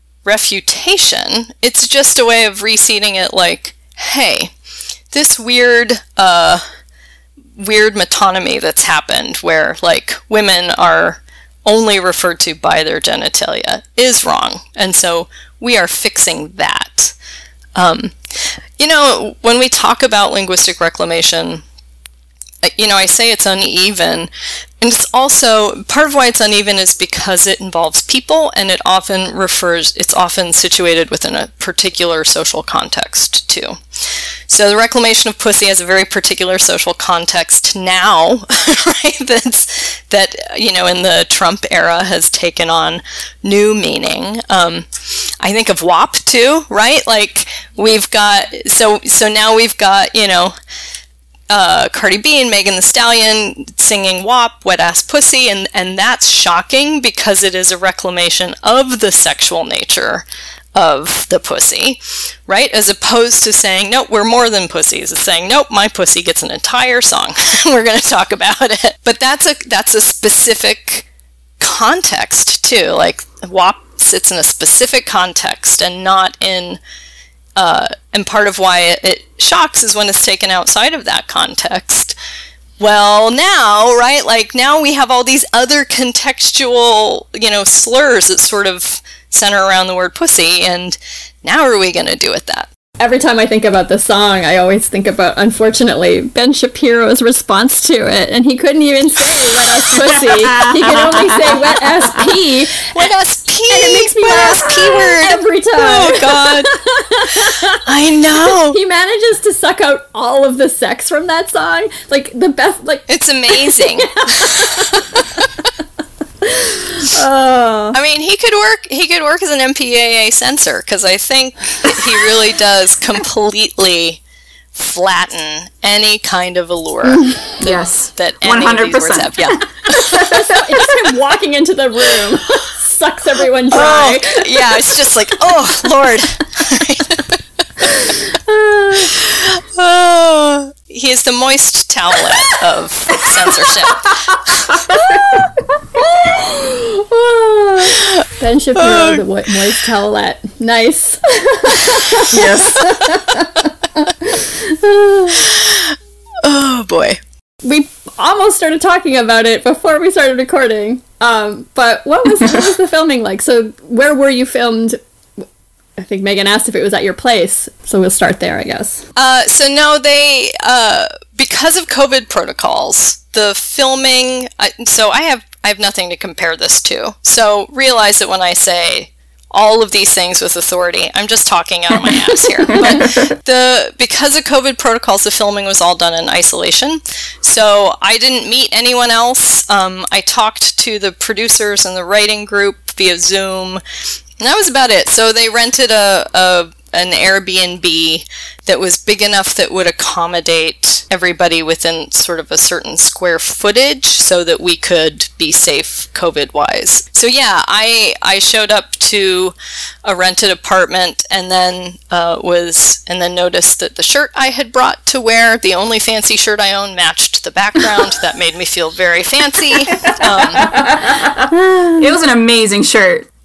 refutation. It's just a way of reseating it like, hey, this weird, uh, weird metonymy that's happened where, like, women are only referred to by their genitalia is wrong. And so we are fixing that. Um, you know, when we talk about linguistic reclamation, you know, I say it's uneven, and it's also, part of why it's uneven is because it involves people, and it often refers, it's often situated within a particular social context, too. So the reclamation of pussy has a very particular social context now, right, that's, that, you know, in the Trump era has taken on new meaning. Um, I think of W A P, too, right? Like, we've got, so, so now we've got, you know, Uh, Cardi B and Megan Thee Stallion singing W A P, Wet Ass Pussy, and, and that's shocking because it is a reclamation of the sexual nature of the pussy, right? As opposed to saying, nope, we're more than pussies. It's saying, nope, my pussy gets an entire song. We're going to talk about it. But that's a, that's a specific context, too. Like, W A P sits in a specific context and not in... Uh, and part of why it, it shocks is when it's taken outside of that context. Well, now, right, like now we have all these other contextual, you know, slurs that sort of center around the word pussy, and now are we going to do with that?
Every time I think about the song, I always think about, unfortunately, Ben Shapiro's response to it, and he couldn't even say wet ass pussy. He could only say wet ass pee.
Wet ass pee!
And it makes me
wet
laugh
ass P word
every time.
Oh, God. I know.
He manages to suck out all of the sex from that song. Like, the best, like...
It's amazing.
Oh.
I mean, he could work. He could work as an M P A A censor because I think he really does completely flatten any kind of allure. That,
Yes,
that any
one hundred
of these words
percent.
have. Yeah.
It's just him walking into the room, sucks everyone dry.
Oh, yeah, it's just like, oh Lord. Oh, he is the moist towelette of censorship.
Ben Shapiro, the mo- moist towelette. Nice.
Yes.
Oh boy.
We almost started talking about it before we started recording. Um, but what was what was the filming like? So where were you filmed? I think Megan asked if it was at your place, so we'll start there, I guess.
Uh, so no, they, uh, because of COVID protocols, the filming, uh, so I have, I have nothing to compare this to. So realize that when I say all of these things with authority, I'm just talking out of my ass here. But the, because of COVID protocols, the filming was all done in isolation. So I didn't meet anyone else. Um, I talked to the producers and the writing group via Zoom. And that was about it. So they rented a, a an Airbnb that was big enough that would accommodate everybody within sort of a certain square footage so that we could be safe COVID-wise. So yeah, I I showed up to a rented apartment and then uh, was and then noticed that the shirt I had brought to wear, the only fancy shirt I own, matched the background. That made me feel very fancy. Um,
It was an amazing shirt.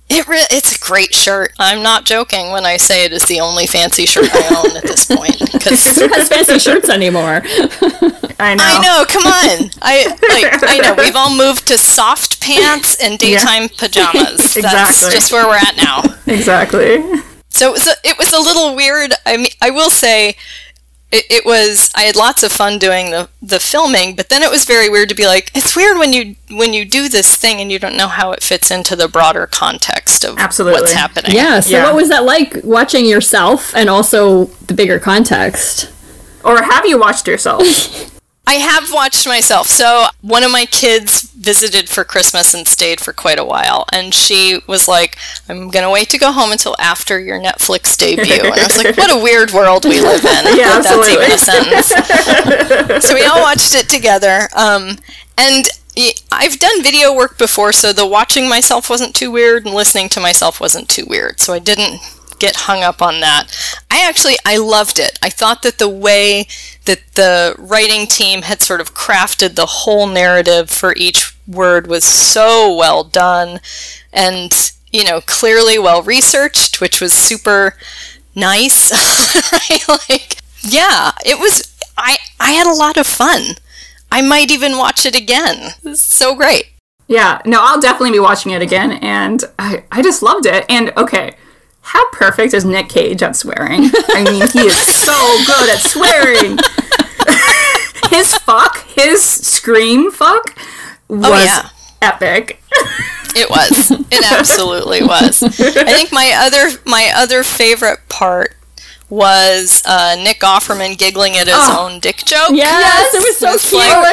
It re- it's a great shirt. I'm not joking when I say it is the only fancy shirt I own at this point. Because
who has fancy shirts anymore?
I know.
I know. Come on. I like. I know. We've all moved to soft pants and daytime yeah. pajamas.
Exactly.
That's just where we're at now.
Exactly.
So it was a, it was a little weird. I mean, I will say. It, it was, I had lots of fun doing the, the filming, but then it was very weird to be like, it's weird when you when you do this thing and you don't know how it fits into the broader context of
Absolutely.
what's happening.
Yeah, so yeah. what was that like watching yourself and also the bigger context?
Or have you watched yourself?
I have watched myself. So one of my kids visited for Christmas and stayed for quite a while. And she was like, I'm going to wait to go home until after your Netflix debut. And I was like, what a weird world we live in.
Yeah,
that's even a sentence. So we all watched it together. Um, and I've done video work before, so the watching myself wasn't too weird and listening to myself wasn't too weird. So I didn't get hung up on that. I actually, I loved it. I thought that the way that the writing team had sort of crafted the whole narrative for each word was so well done and, you know, clearly well researched, which was super nice. Right? Like, yeah, it was, I, I had a lot of fun. I might even watch it again. It was so great.
Yeah, no, I'll definitely be watching it again, and I, I just loved it. And, okay, how perfect is Nick Cage at swearing? I mean, he is so good at swearing. His fuck, his scream fuck was
oh, yeah.
epic.
It was. It absolutely was. I think my other my other favorite part was uh, Nick Offerman giggling at his
oh.
own dick joke.
Yes, yes, it was so
it's
cute.
Like,
oh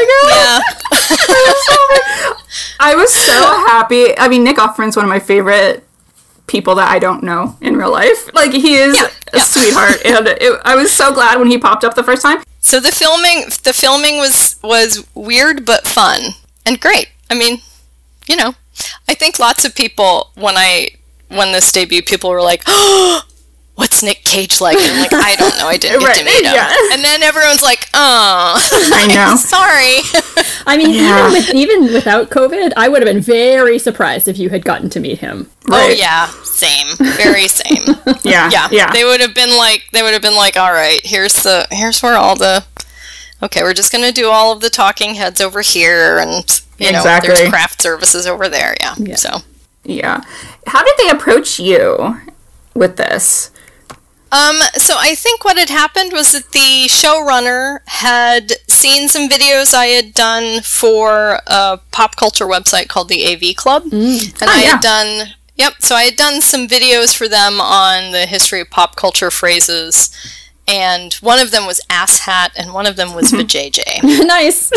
my god!
Yeah.
I was so happy. I mean, Nick Offerman's one of my favorite people that I don't know in real life. Like, he is
yeah,
a
yeah.
sweetheart, and it, I was so glad when he popped up the first time.
So the filming, the filming was was weird but fun and great. I mean, you know, I think lots of people when I when this debuted, people were like, "Oh, what's Nick Cage like?" And I'm like, I don't know. I didn't get
right,
to meet him.
yeah.
And then everyone's like, "Oh,
I know.
Sorry."
I mean,
Yeah.
even with even without COVID, I would have been very surprised if you had gotten to meet him.
Oh
Right.
yeah, same, very same.
Yeah,
Yeah,
yeah.
They would have been like, they would have been like, all right, here's the, here's where all the, okay, we're just gonna do all of the talking heads over here, and you know,
Exactly.
there's craft services over there. Yeah.
Yeah.
So,
Yeah. How did they approach you with this?
um, so I think what had happened was that the showrunner had seen some videos I had done for a pop culture website called the A V Club, and
Oh,
I
yeah.
had done. Yep, so I had done some videos for them on the history of pop culture phrases, and one of them was asshat, and one of them was vajayjay.
Nice.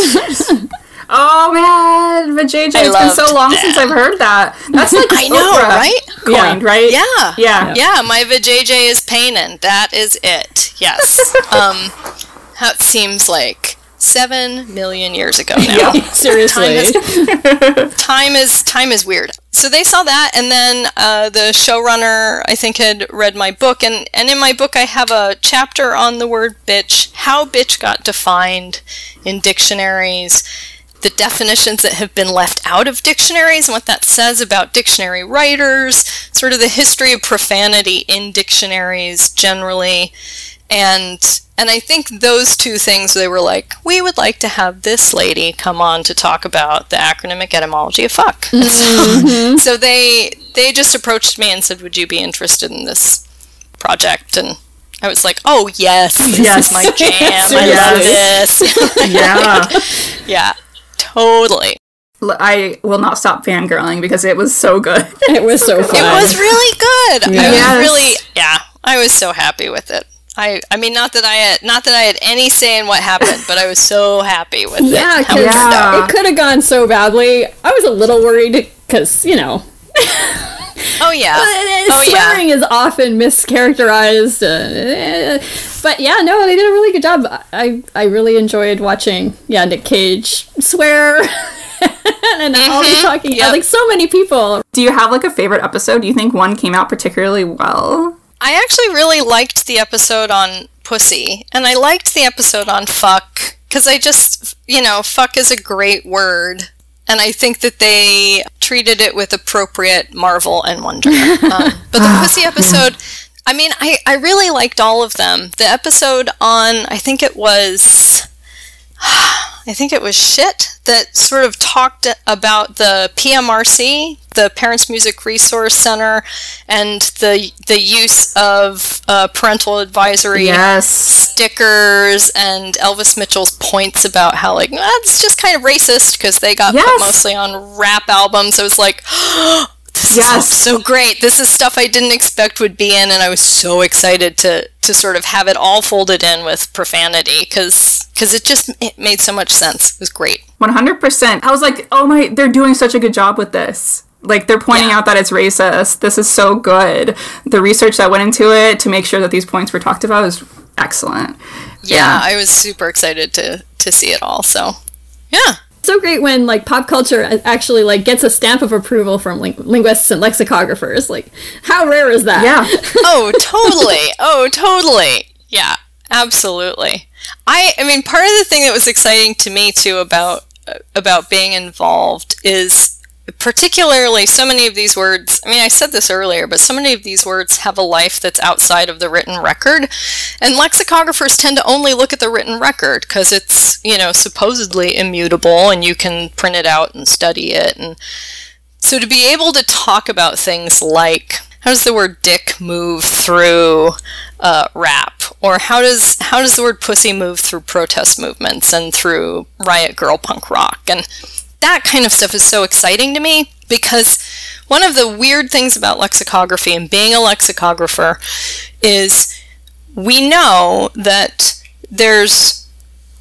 Oh man, but J J,
I
it's been so
loved
long
that.
since I've heard that. That's like
I know,
Oprah
right?
coined, right?
Yeah.
Yeah.
Yeah, my vajayjay is painin. That is it. Yes. um, how it seems like seven million years ago now.
Yeah.
Seriously.
Time is, time is time is weird. So they saw that, and then uh, the showrunner, I think, had read my book, and, and in my book I have a chapter on the word bitch, how bitch got defined in dictionaries, the definitions that have been left out of dictionaries, and what that says about dictionary writers, sort of the history of profanity in dictionaries generally, and and I think those two things, they were like, we would like to have this lady come on to talk about the acronymic etymology of fuck.
Mm-hmm.
So, so they they just approached me and said, would you be interested in this project? And I was like, oh yes, this
Yes.
is my jam. I love this.
Yeah.
Yeah, totally.
L- I will not stop fangirling because it was so good.
It was so fun.
It was really good.
Yeah.
I
Yes.
was really, yeah, I was so happy with it. I, I mean, not that I had, not that I had any say in what happened, but I was so happy with
Yeah,
it. How
because
it turned out.
it could have gone so badly. I was a little worried because, you know,
Oh yeah. Oh
swearing
yeah.
is often mischaracterized. Uh, but yeah, no, they did a really good job. I, I really enjoyed watching, yeah, Nick Cage swear and all the talking.
Yep.
Like so many people.
Do you have like a favorite episode? Do you think one came out particularly well?
I actually really liked the episode on pussy, and I liked the episode on fuck, because I just, you know, fuck is a great word, and I think that they treated it with appropriate marvel and wonder. Um, but the Pussy episode, I mean, I, I really liked all of them. The episode on, I think it was, I think it was Shit, that sort of talked about the P M R C, the Parents Music Resource Center, and the the use of uh, parental advisory
yes.
stickers, and Elvis Mitchell's points about how, like, that's just kind of racist because they got
yes.
put mostly on rap albums. I was like, oh, this
yes.
is so great. This is stuff I didn't expect would be in, and I was so excited to to sort of have it all folded in with profanity because because it just it made so much sense. It was great.
one hundred percent. I was like, oh my, they're doing such a good job with this. Like, they're pointing
yeah.
out that it's racist. This is so good. The research that went into it to make sure that these points were talked about is excellent.
Yeah,
yeah.
I was super excited to to see it all. So, yeah.
So great when, like, pop culture actually, like, gets a stamp of approval from ling- linguists and lexicographers. Like, how rare is that?
Yeah.
Oh, totally. Oh, totally. Yeah, absolutely. I, I mean, part of the thing that was exciting to me, too, about about being involved is particularly so many of these words, I mean, I said this earlier, but so many of these words have a life that's outside of the written record, and lexicographers tend to only look at the written record because it's, you know, supposedly immutable and you can print it out and study it. And so to be able to talk about things like, how does the word dick move through uh, rap? Or how does how does the word pussy move through protest movements and through riot girl punk rock? And that kind of stuff is so exciting to me because one of the weird things about lexicography and being a lexicographer is we know that there's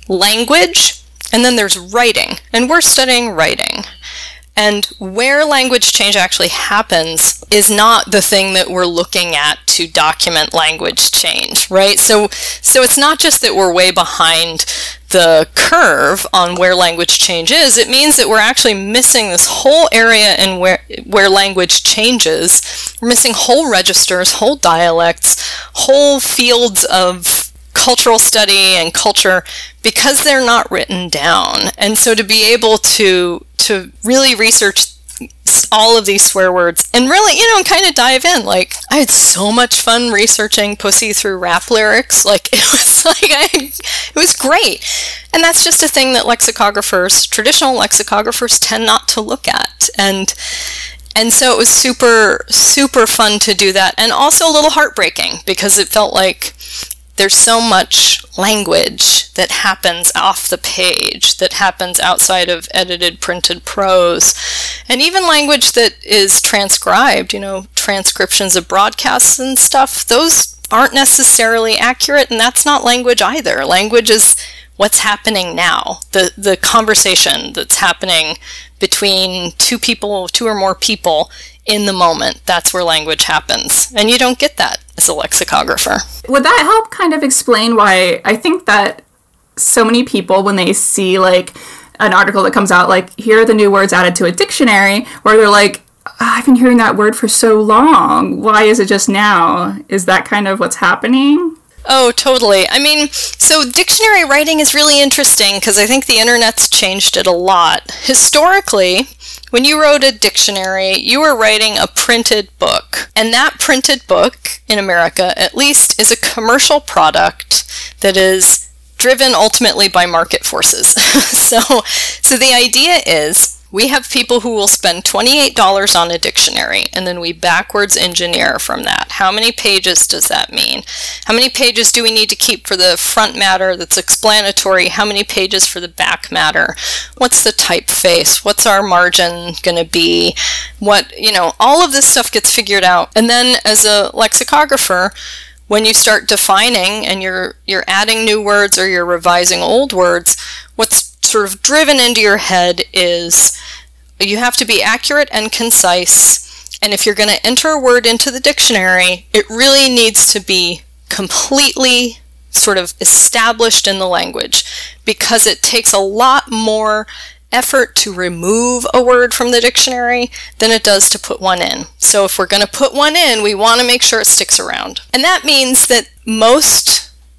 language and then there's writing, and we're studying writing. And where language change actually happens is not the thing that we're looking at to document language change, right? So, so it's not just that we're way behind the curve on where language change is. It means that we're actually missing this whole area in where where language changes. We're missing whole registers, whole dialects, whole fields of cultural study and culture because they're not written down. And so to be able to to really research all of these swear words and really, you know, kind of dive in. Like, I had so much fun researching pussy through rap lyrics. Like, it was like, I, it was great. And that's just a thing that lexicographers, traditional lexicographers, tend not to look at. And and so it was super, super fun to do that. And also a little heartbreaking because it felt like there's so much language that happens off the page, that happens outside of edited printed prose, and even language that is transcribed, you know, transcriptions of broadcasts and stuff, those aren't necessarily accurate, and that's not language either. Language is what's happening now, the, the conversation that's happening between two people, two or more people in the moment. That's where language happens. And you don't get that as a lexicographer.
Would that help kind of explain why I think that so many people, when they see like an article that comes out, like, here are the new words added to a dictionary, where they're like, I've been hearing that word for so long. Why is it just now? Is that kind of what's happening?
Oh, totally. I mean, so dictionary writing is really interesting because I think the internet's changed it a lot. Historically, when you wrote a dictionary, you were writing a printed book. And that printed book, in America at least, is a commercial product that is driven ultimately by market forces. so, so the idea is, we have people who will spend twenty-eight dollars on a dictionary, and then we backwards engineer from that. How many pages does that mean? How many pages do we need to keep for the front matter that's explanatory? How many pages for the back matter? What's the typeface? What's our margin going to be? What, you know, all of this stuff gets figured out. And then as a lexicographer, when you start defining and you're you're adding new words or you're revising old words, what's sort of driven into your head is you have to be accurate and concise, and if you're going to enter a word into the dictionary, it really needs to be completely sort of established in the language, because it takes a lot more effort to remove a word from the dictionary than it does to put one in. So if we're going to put one in, we want to make sure it sticks around. And that means that most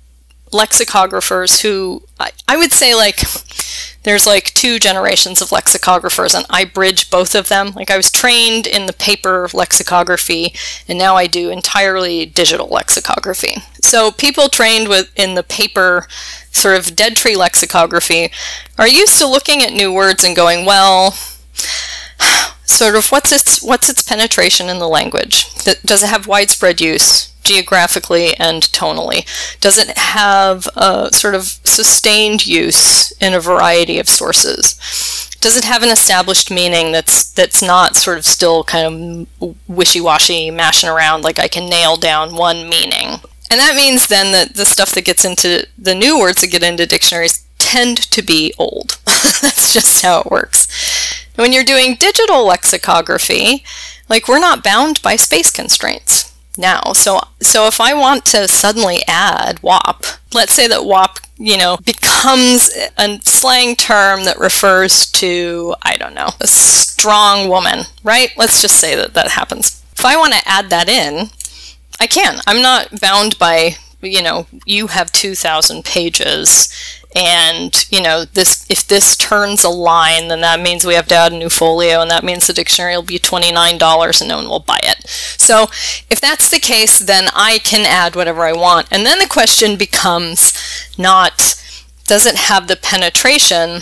lexicographers who, I, I would say like, there's like two generations of lexicographers, and I bridge both of them. Like, I was trained in the paper lexicography, and now I do entirely digital lexicography. So people trained with in the paper sort of dead tree lexicography are used to looking at new words and going, well, sort of what's its what's its penetration in the language? Does it have widespread use geographically and tonally? Does it have a sort of sustained use in a variety of sources? Does it have an established meaning that's that's not sort of still kind of wishy-washy, mashing around, like I can nail down one meaning? And that means then that the stuff that gets into the new words that get into dictionaries tend to be old. That's just how it works. When you're doing digital lexicography, like, we're not bound by space constraints now. So so if I want to suddenly add W A P, let's say that W A P, you know, becomes a slang term that refers to, I don't know, a strong woman, right? Let's just say that that happens. If I want to add that in, I can. I'm not bound by, you know, you have two thousand pages, and, you know, this, if this turns a line, then that means we have to add a new folio, and that means the dictionary will be twenty-nine dollars and no one will buy it. So if that's the case, then I can add whatever I want. And then the question becomes not, does it have the penetration,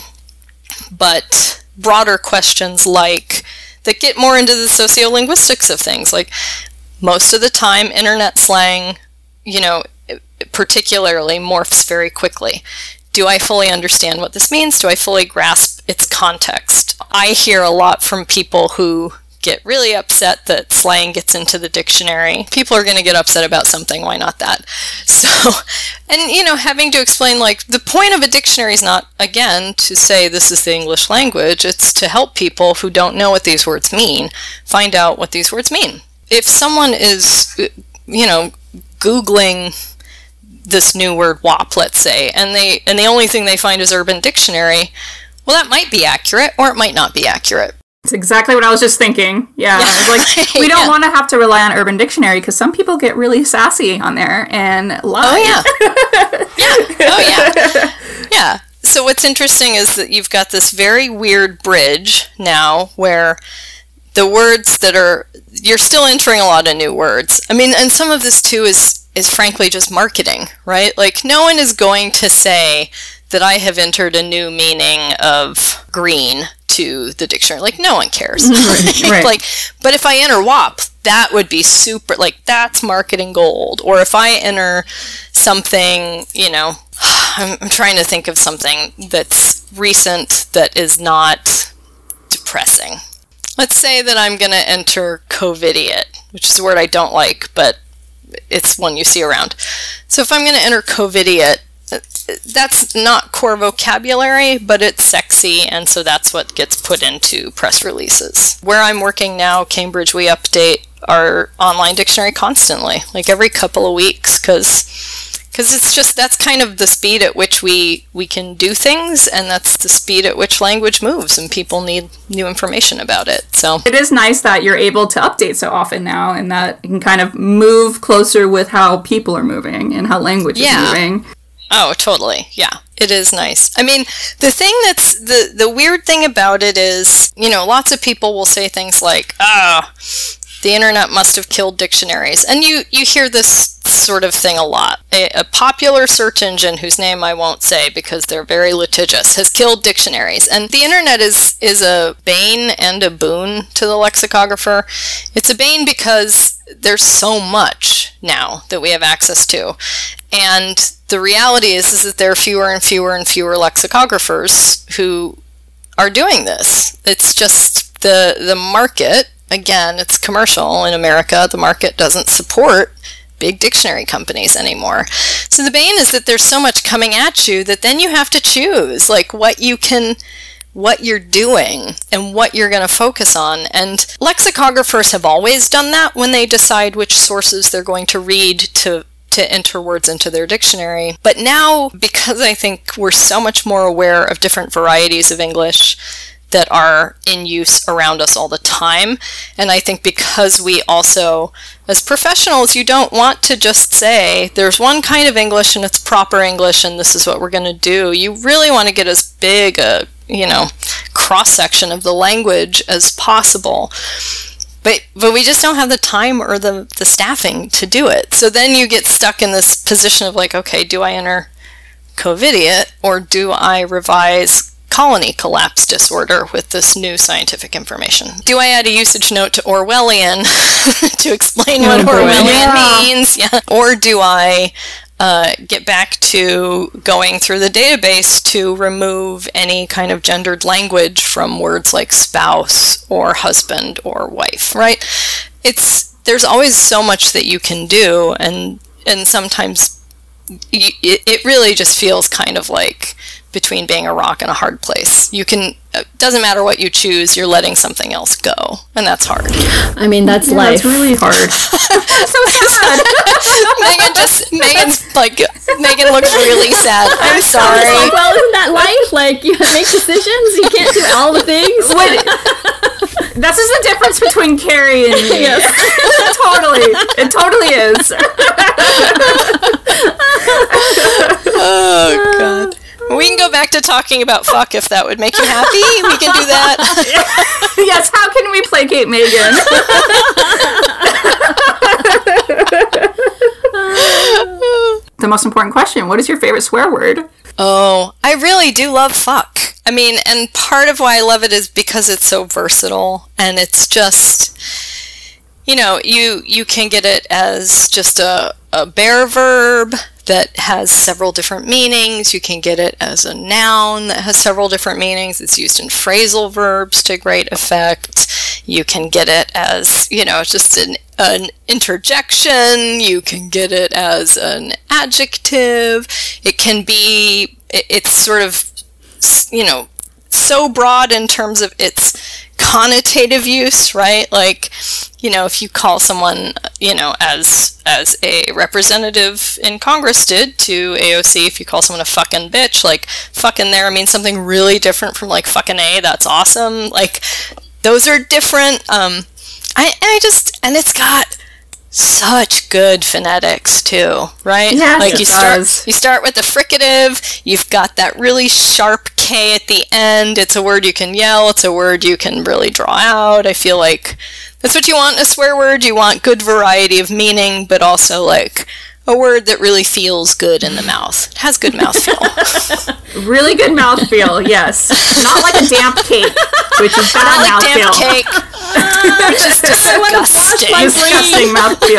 but broader questions like, that get more into the sociolinguistics of things. Like, most of the time, internet slang, you know, particularly morphs very quickly. Do I fully understand what this means? Do I fully grasp its context? I hear a lot from people who get really upset that slang gets into the dictionary. People are going to get upset about something, why not that? So, and, you know, having to explain, like, the point of a dictionary is not, again, to say this is the English language. It's to help people who don't know what these words mean find out what these words mean. If someone is, you know, Googling this new word W A P, let's say, and they and the only thing they find is Urban Dictionary, well, that might be accurate, or it might not be accurate.
It's exactly what I was just thinking. Yeah,
yeah.
Like, we don't yeah. want to have to rely on Urban Dictionary because some people get really sassy on there and lie.
Oh yeah, yeah, oh yeah, yeah. So what's interesting is that you've got this very weird bridge now where the words that are, you're still entering a lot of new words. I mean, and some of this too is is frankly just marketing, right? Like, no one is going to say that I have entered a new meaning of green to the dictionary. Like, no one cares.
Right, right.
Like, but if I enter W A P, that would be super, like, that's marketing gold. Or if I enter something, you know, I'm, I'm trying to think of something that's recent that is not depressing. Let's say that I'm going to enter COVIDiot, which is a word I don't like, but it's one you see around. So if I'm going to enter COVIDiot, that's not core vocabulary, but it's sexy, and so that's what gets put into press releases. Where I'm working now, Cambridge, we update our online dictionary constantly, like every couple of weeks, because because it's just, that's kind of the speed at which we, we can do things, and that's the speed at which language moves, and people need new information about it. So
it is nice that you're able to update so often now, and that you can kind of move closer with how people are moving and how language
yeah.
is moving.
Oh, totally. Yeah, it is nice. I mean, the thing that's, the, the weird thing about it is, you know, lots of people will say things like, ah, oh, the internet must have killed dictionaries. And you, you hear this sort of thing a lot. A, a popular search engine, whose name I won't say because they're very litigious, has killed dictionaries. And the internet is, is a bane and a boon to the lexicographer. It's a bane because there's so much now that we have access to. And the reality is, is that there are fewer and fewer and fewer lexicographers who are doing this. It's just the the market, again, it's commercial in America. The market doesn't support big dictionary companies anymore. So the bane is that there's so much coming at you that then you have to choose, like, what you can, what you're doing and what you're going to focus on. And lexicographers have always done that when they decide which sources they're going to read to to enter words into their dictionary. But now, because I think we're so much more aware of different varieties of English, that are in use around us all the time. And I think because we also, as professionals, you don't want to just say, there's one kind of English and it's proper English and this is what we're going to do. You really want to get as big a, you know, cross-section of the language as possible. But but we just don't have the time or the, the staffing to do it. So then you get stuck in this position of like, okay, do I enter COVIDiot or do I revise colony collapse disorder with this new scientific information? Do I add a usage note to Orwellian to explain what Orwellian yeah. means? Yeah. Or do I uh, get back to going through the database to remove any kind of gendered language from words like spouse or husband or wife, right? It's, there's always so much that you can do, and and sometimes y- it, it really just feels kind of like between being a rock and a hard place. You can, it doesn't matter what you choose, you're letting something else go, and that's hard.
I mean, that's
yeah,
life.
It's really hard. So sad.
Megan just, Megan's like, Megan looks really sad. I'm sorry.
Like, well, isn't that life? Like, you make decisions, you can't do all the things.
Wait, that's just the difference between Carrie and me.
Yes.
Totally. It totally is.
Oh, God. We can go back to talking about fuck if that would make you happy. We can do that.
Yes, how can we placate Megan? The most important question, what is your favorite swear word?
Oh, I really do love fuck. I mean, and part of why I love it is because it's so versatile, and it's just, you know, you you can get it as just a, a bare verb that has several different meanings. You can get it as a noun that has several different meanings. It's used in phrasal verbs to great effect. You can get it as, you know, just an, an interjection. You can get it as an adjective. It can be, it, it's sort of, you know, so broad in terms of its connotative use, right? Like, you know, if you call someone, you know, as as a representative in Congress did to A O C, if you call someone a fucking bitch, like, fucking there means something really different from, like, fucking A, that's awesome. Like, those are different. Um, I, I just, and it's got such good phonetics too, right?
Yeah,
like
it
you start
does.
you start with the fricative, you've got that really sharp K at the end. It's a word you can yell, it's a word you can really draw out. I feel like that's what you want in a swear word. You want good variety of meaning, but also like a word that really feels good in the mouth. It has good mouthfeel.
Really good mouthfeel, yes. Not like a damp cake, which is bad
Not like
mouthfeel.
damp cake, which is disgusting.
Disgusting mouthfeel.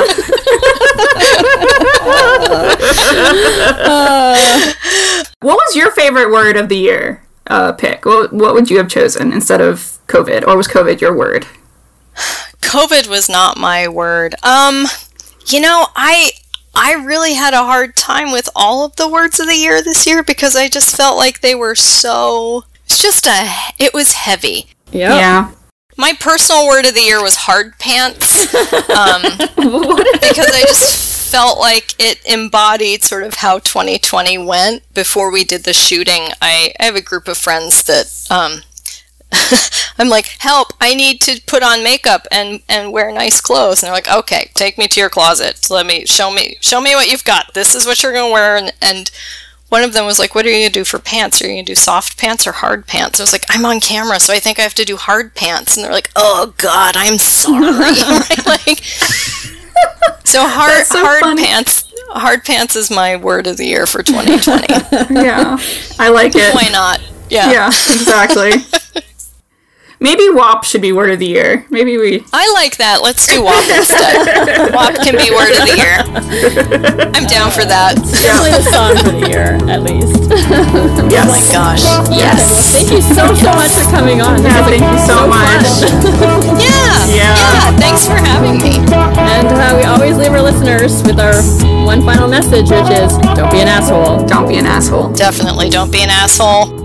uh, what was your favorite word of the year uh, pick? What, what would you have chosen instead of COVID? Or was COVID your word?
COVID was not my word. Um, you know, I... I really had a hard time with all of the words of the year this year because I just felt like they were so, it's just a, it was heavy.
Yep.
Yeah.
My personal word of the year was hard pants, um, because I just felt like it embodied sort of how twenty twenty went. Before we did the shooting, I, I have a group of friends that, um, I'm like, help, I need to put on makeup and, and wear nice clothes. And they're like, okay, take me to your closet. Let me, show me, show me what you've got. This is what you're going to wear. And, and one of them was like, what are you going to do for pants? Are you going to do soft pants or hard pants? I was like, I'm on camera, so I think I have to do hard pants. And they're like, oh God, I'm sorry. Right? Like, so hard,
so
hard
funny.
pants, hard pants is my word of the year for twenty twenty.
Yeah. I like it.
Why not? Yeah.
Yeah, exactly. Maybe W A P should be word of the year. Maybe we...
I like that. Let's do W A P instead. W A P can be word of the year. I'm down for that.
Definitely the song for the year, at least.
Yes.
Oh my gosh.
Yes.
Thank you so, so much for coming on.
Yeah, thank you so much.
Yeah.
Yeah.
Yeah. Thanks for having me.
And uh, we always leave our listeners with our one final message, which is, don't be an asshole.
Don't be an asshole.
Definitely don't be an asshole.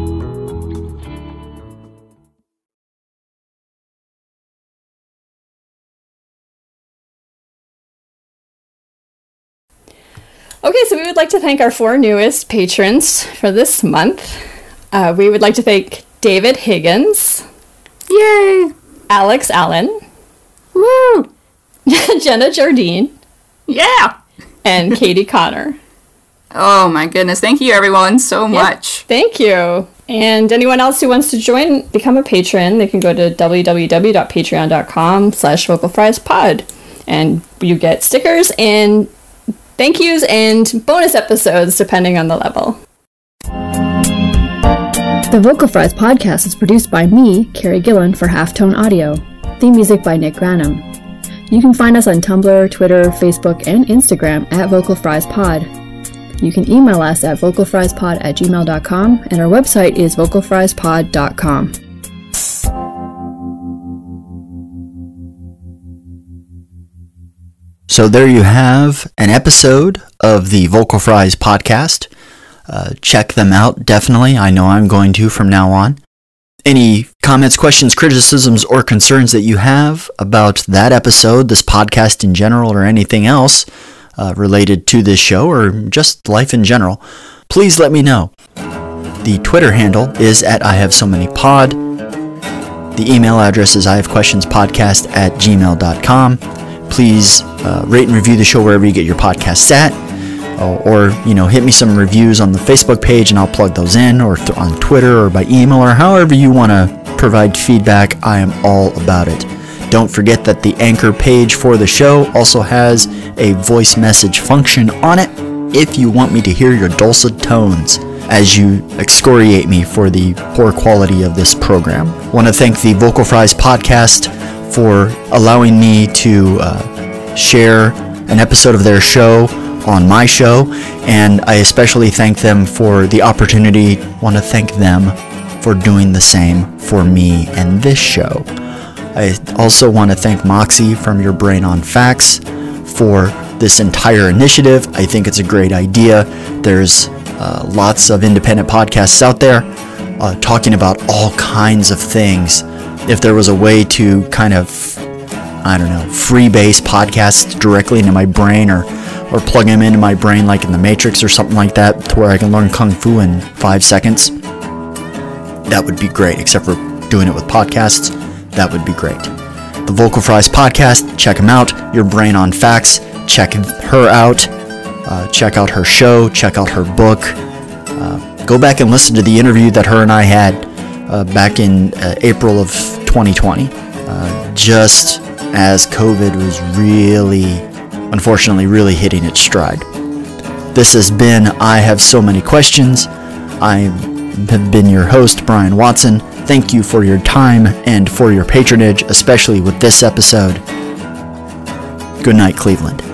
Okay, so we would like to thank our four newest patrons for this month. Uh, we would like to thank David Higgins,
Yay!
Alex Allen.
Woo!
Jenna Jardine.
Yeah!
And Katie Connor.
Oh my goodness. Thank you everyone so much.
Yep. Thank you. And anyone else who wants to join, become a patron, they can go to www.patreon.com slash vocalfriespod. And you get stickers and thank yous and bonus episodes depending on the level. The Vocal Fries podcast is produced by me, Carrie Gillen, for Halftone Audio. Theme music by Nick Granum. You can find us on Tumblr, Twitter, Facebook, and Instagram at Vocal Fries Pod. You can email us at vocalfriespod at gmail dot com, and our website is vocalfriespod dot com.
So there you have an episode of the Vocal Fries podcast. Uh, check them out, definitely. I know I'm going to from now on. Any comments, questions, criticisms, or concerns that you have about that episode, this podcast in general, or anything else uh, related to this show, or just life in general, please let me know. The Twitter handle is at I Have So Many Pod. The email address is I Have Questions Podcast at gmail dot com. Please uh, rate and review the show wherever you get your podcasts at. Or, you know, hit me some reviews on the Facebook page and I'll plug those in, or th- on Twitter, or by email, or however you want to provide feedback. I am all about it. Don't forget that the Anchor page for the show also has a voice message function on it if you want me to hear your dulcet tones as you excoriate me for the poor quality of this program. I want to thank the Vocal Fries podcast for allowing me to uh, share an episode of their show on my show, and I especially thank them for the opportunity. Want to thank them for doing the same for me and this show. I also want to thank Moxie from Your Brain on Facts for this entire initiative. I think it's a great idea. There's uh, lots of independent podcasts out there uh, talking about all kinds of things. If there was a way to kind of, I don't know, freebase podcasts directly into my brain, or or plug them into my brain like in the Matrix or something like that, to where I can learn Kung Fu in five seconds, that would be great. Except for doing it with podcasts, that would be great. The Vocal Fries podcast, check them out. Your Brain on Facts, check her out. Uh, check out her show, check out her book. Uh, go back and listen to the interview that her and I had uh, back in uh, April of twenty twenty, uh, just as COVID was really, unfortunately, really hitting its stride. This has been I Have So Many Questions. I have been your host, Brian Watson. Thank you for your time and for your patronage, especially with this episode. Good night, Cleveland.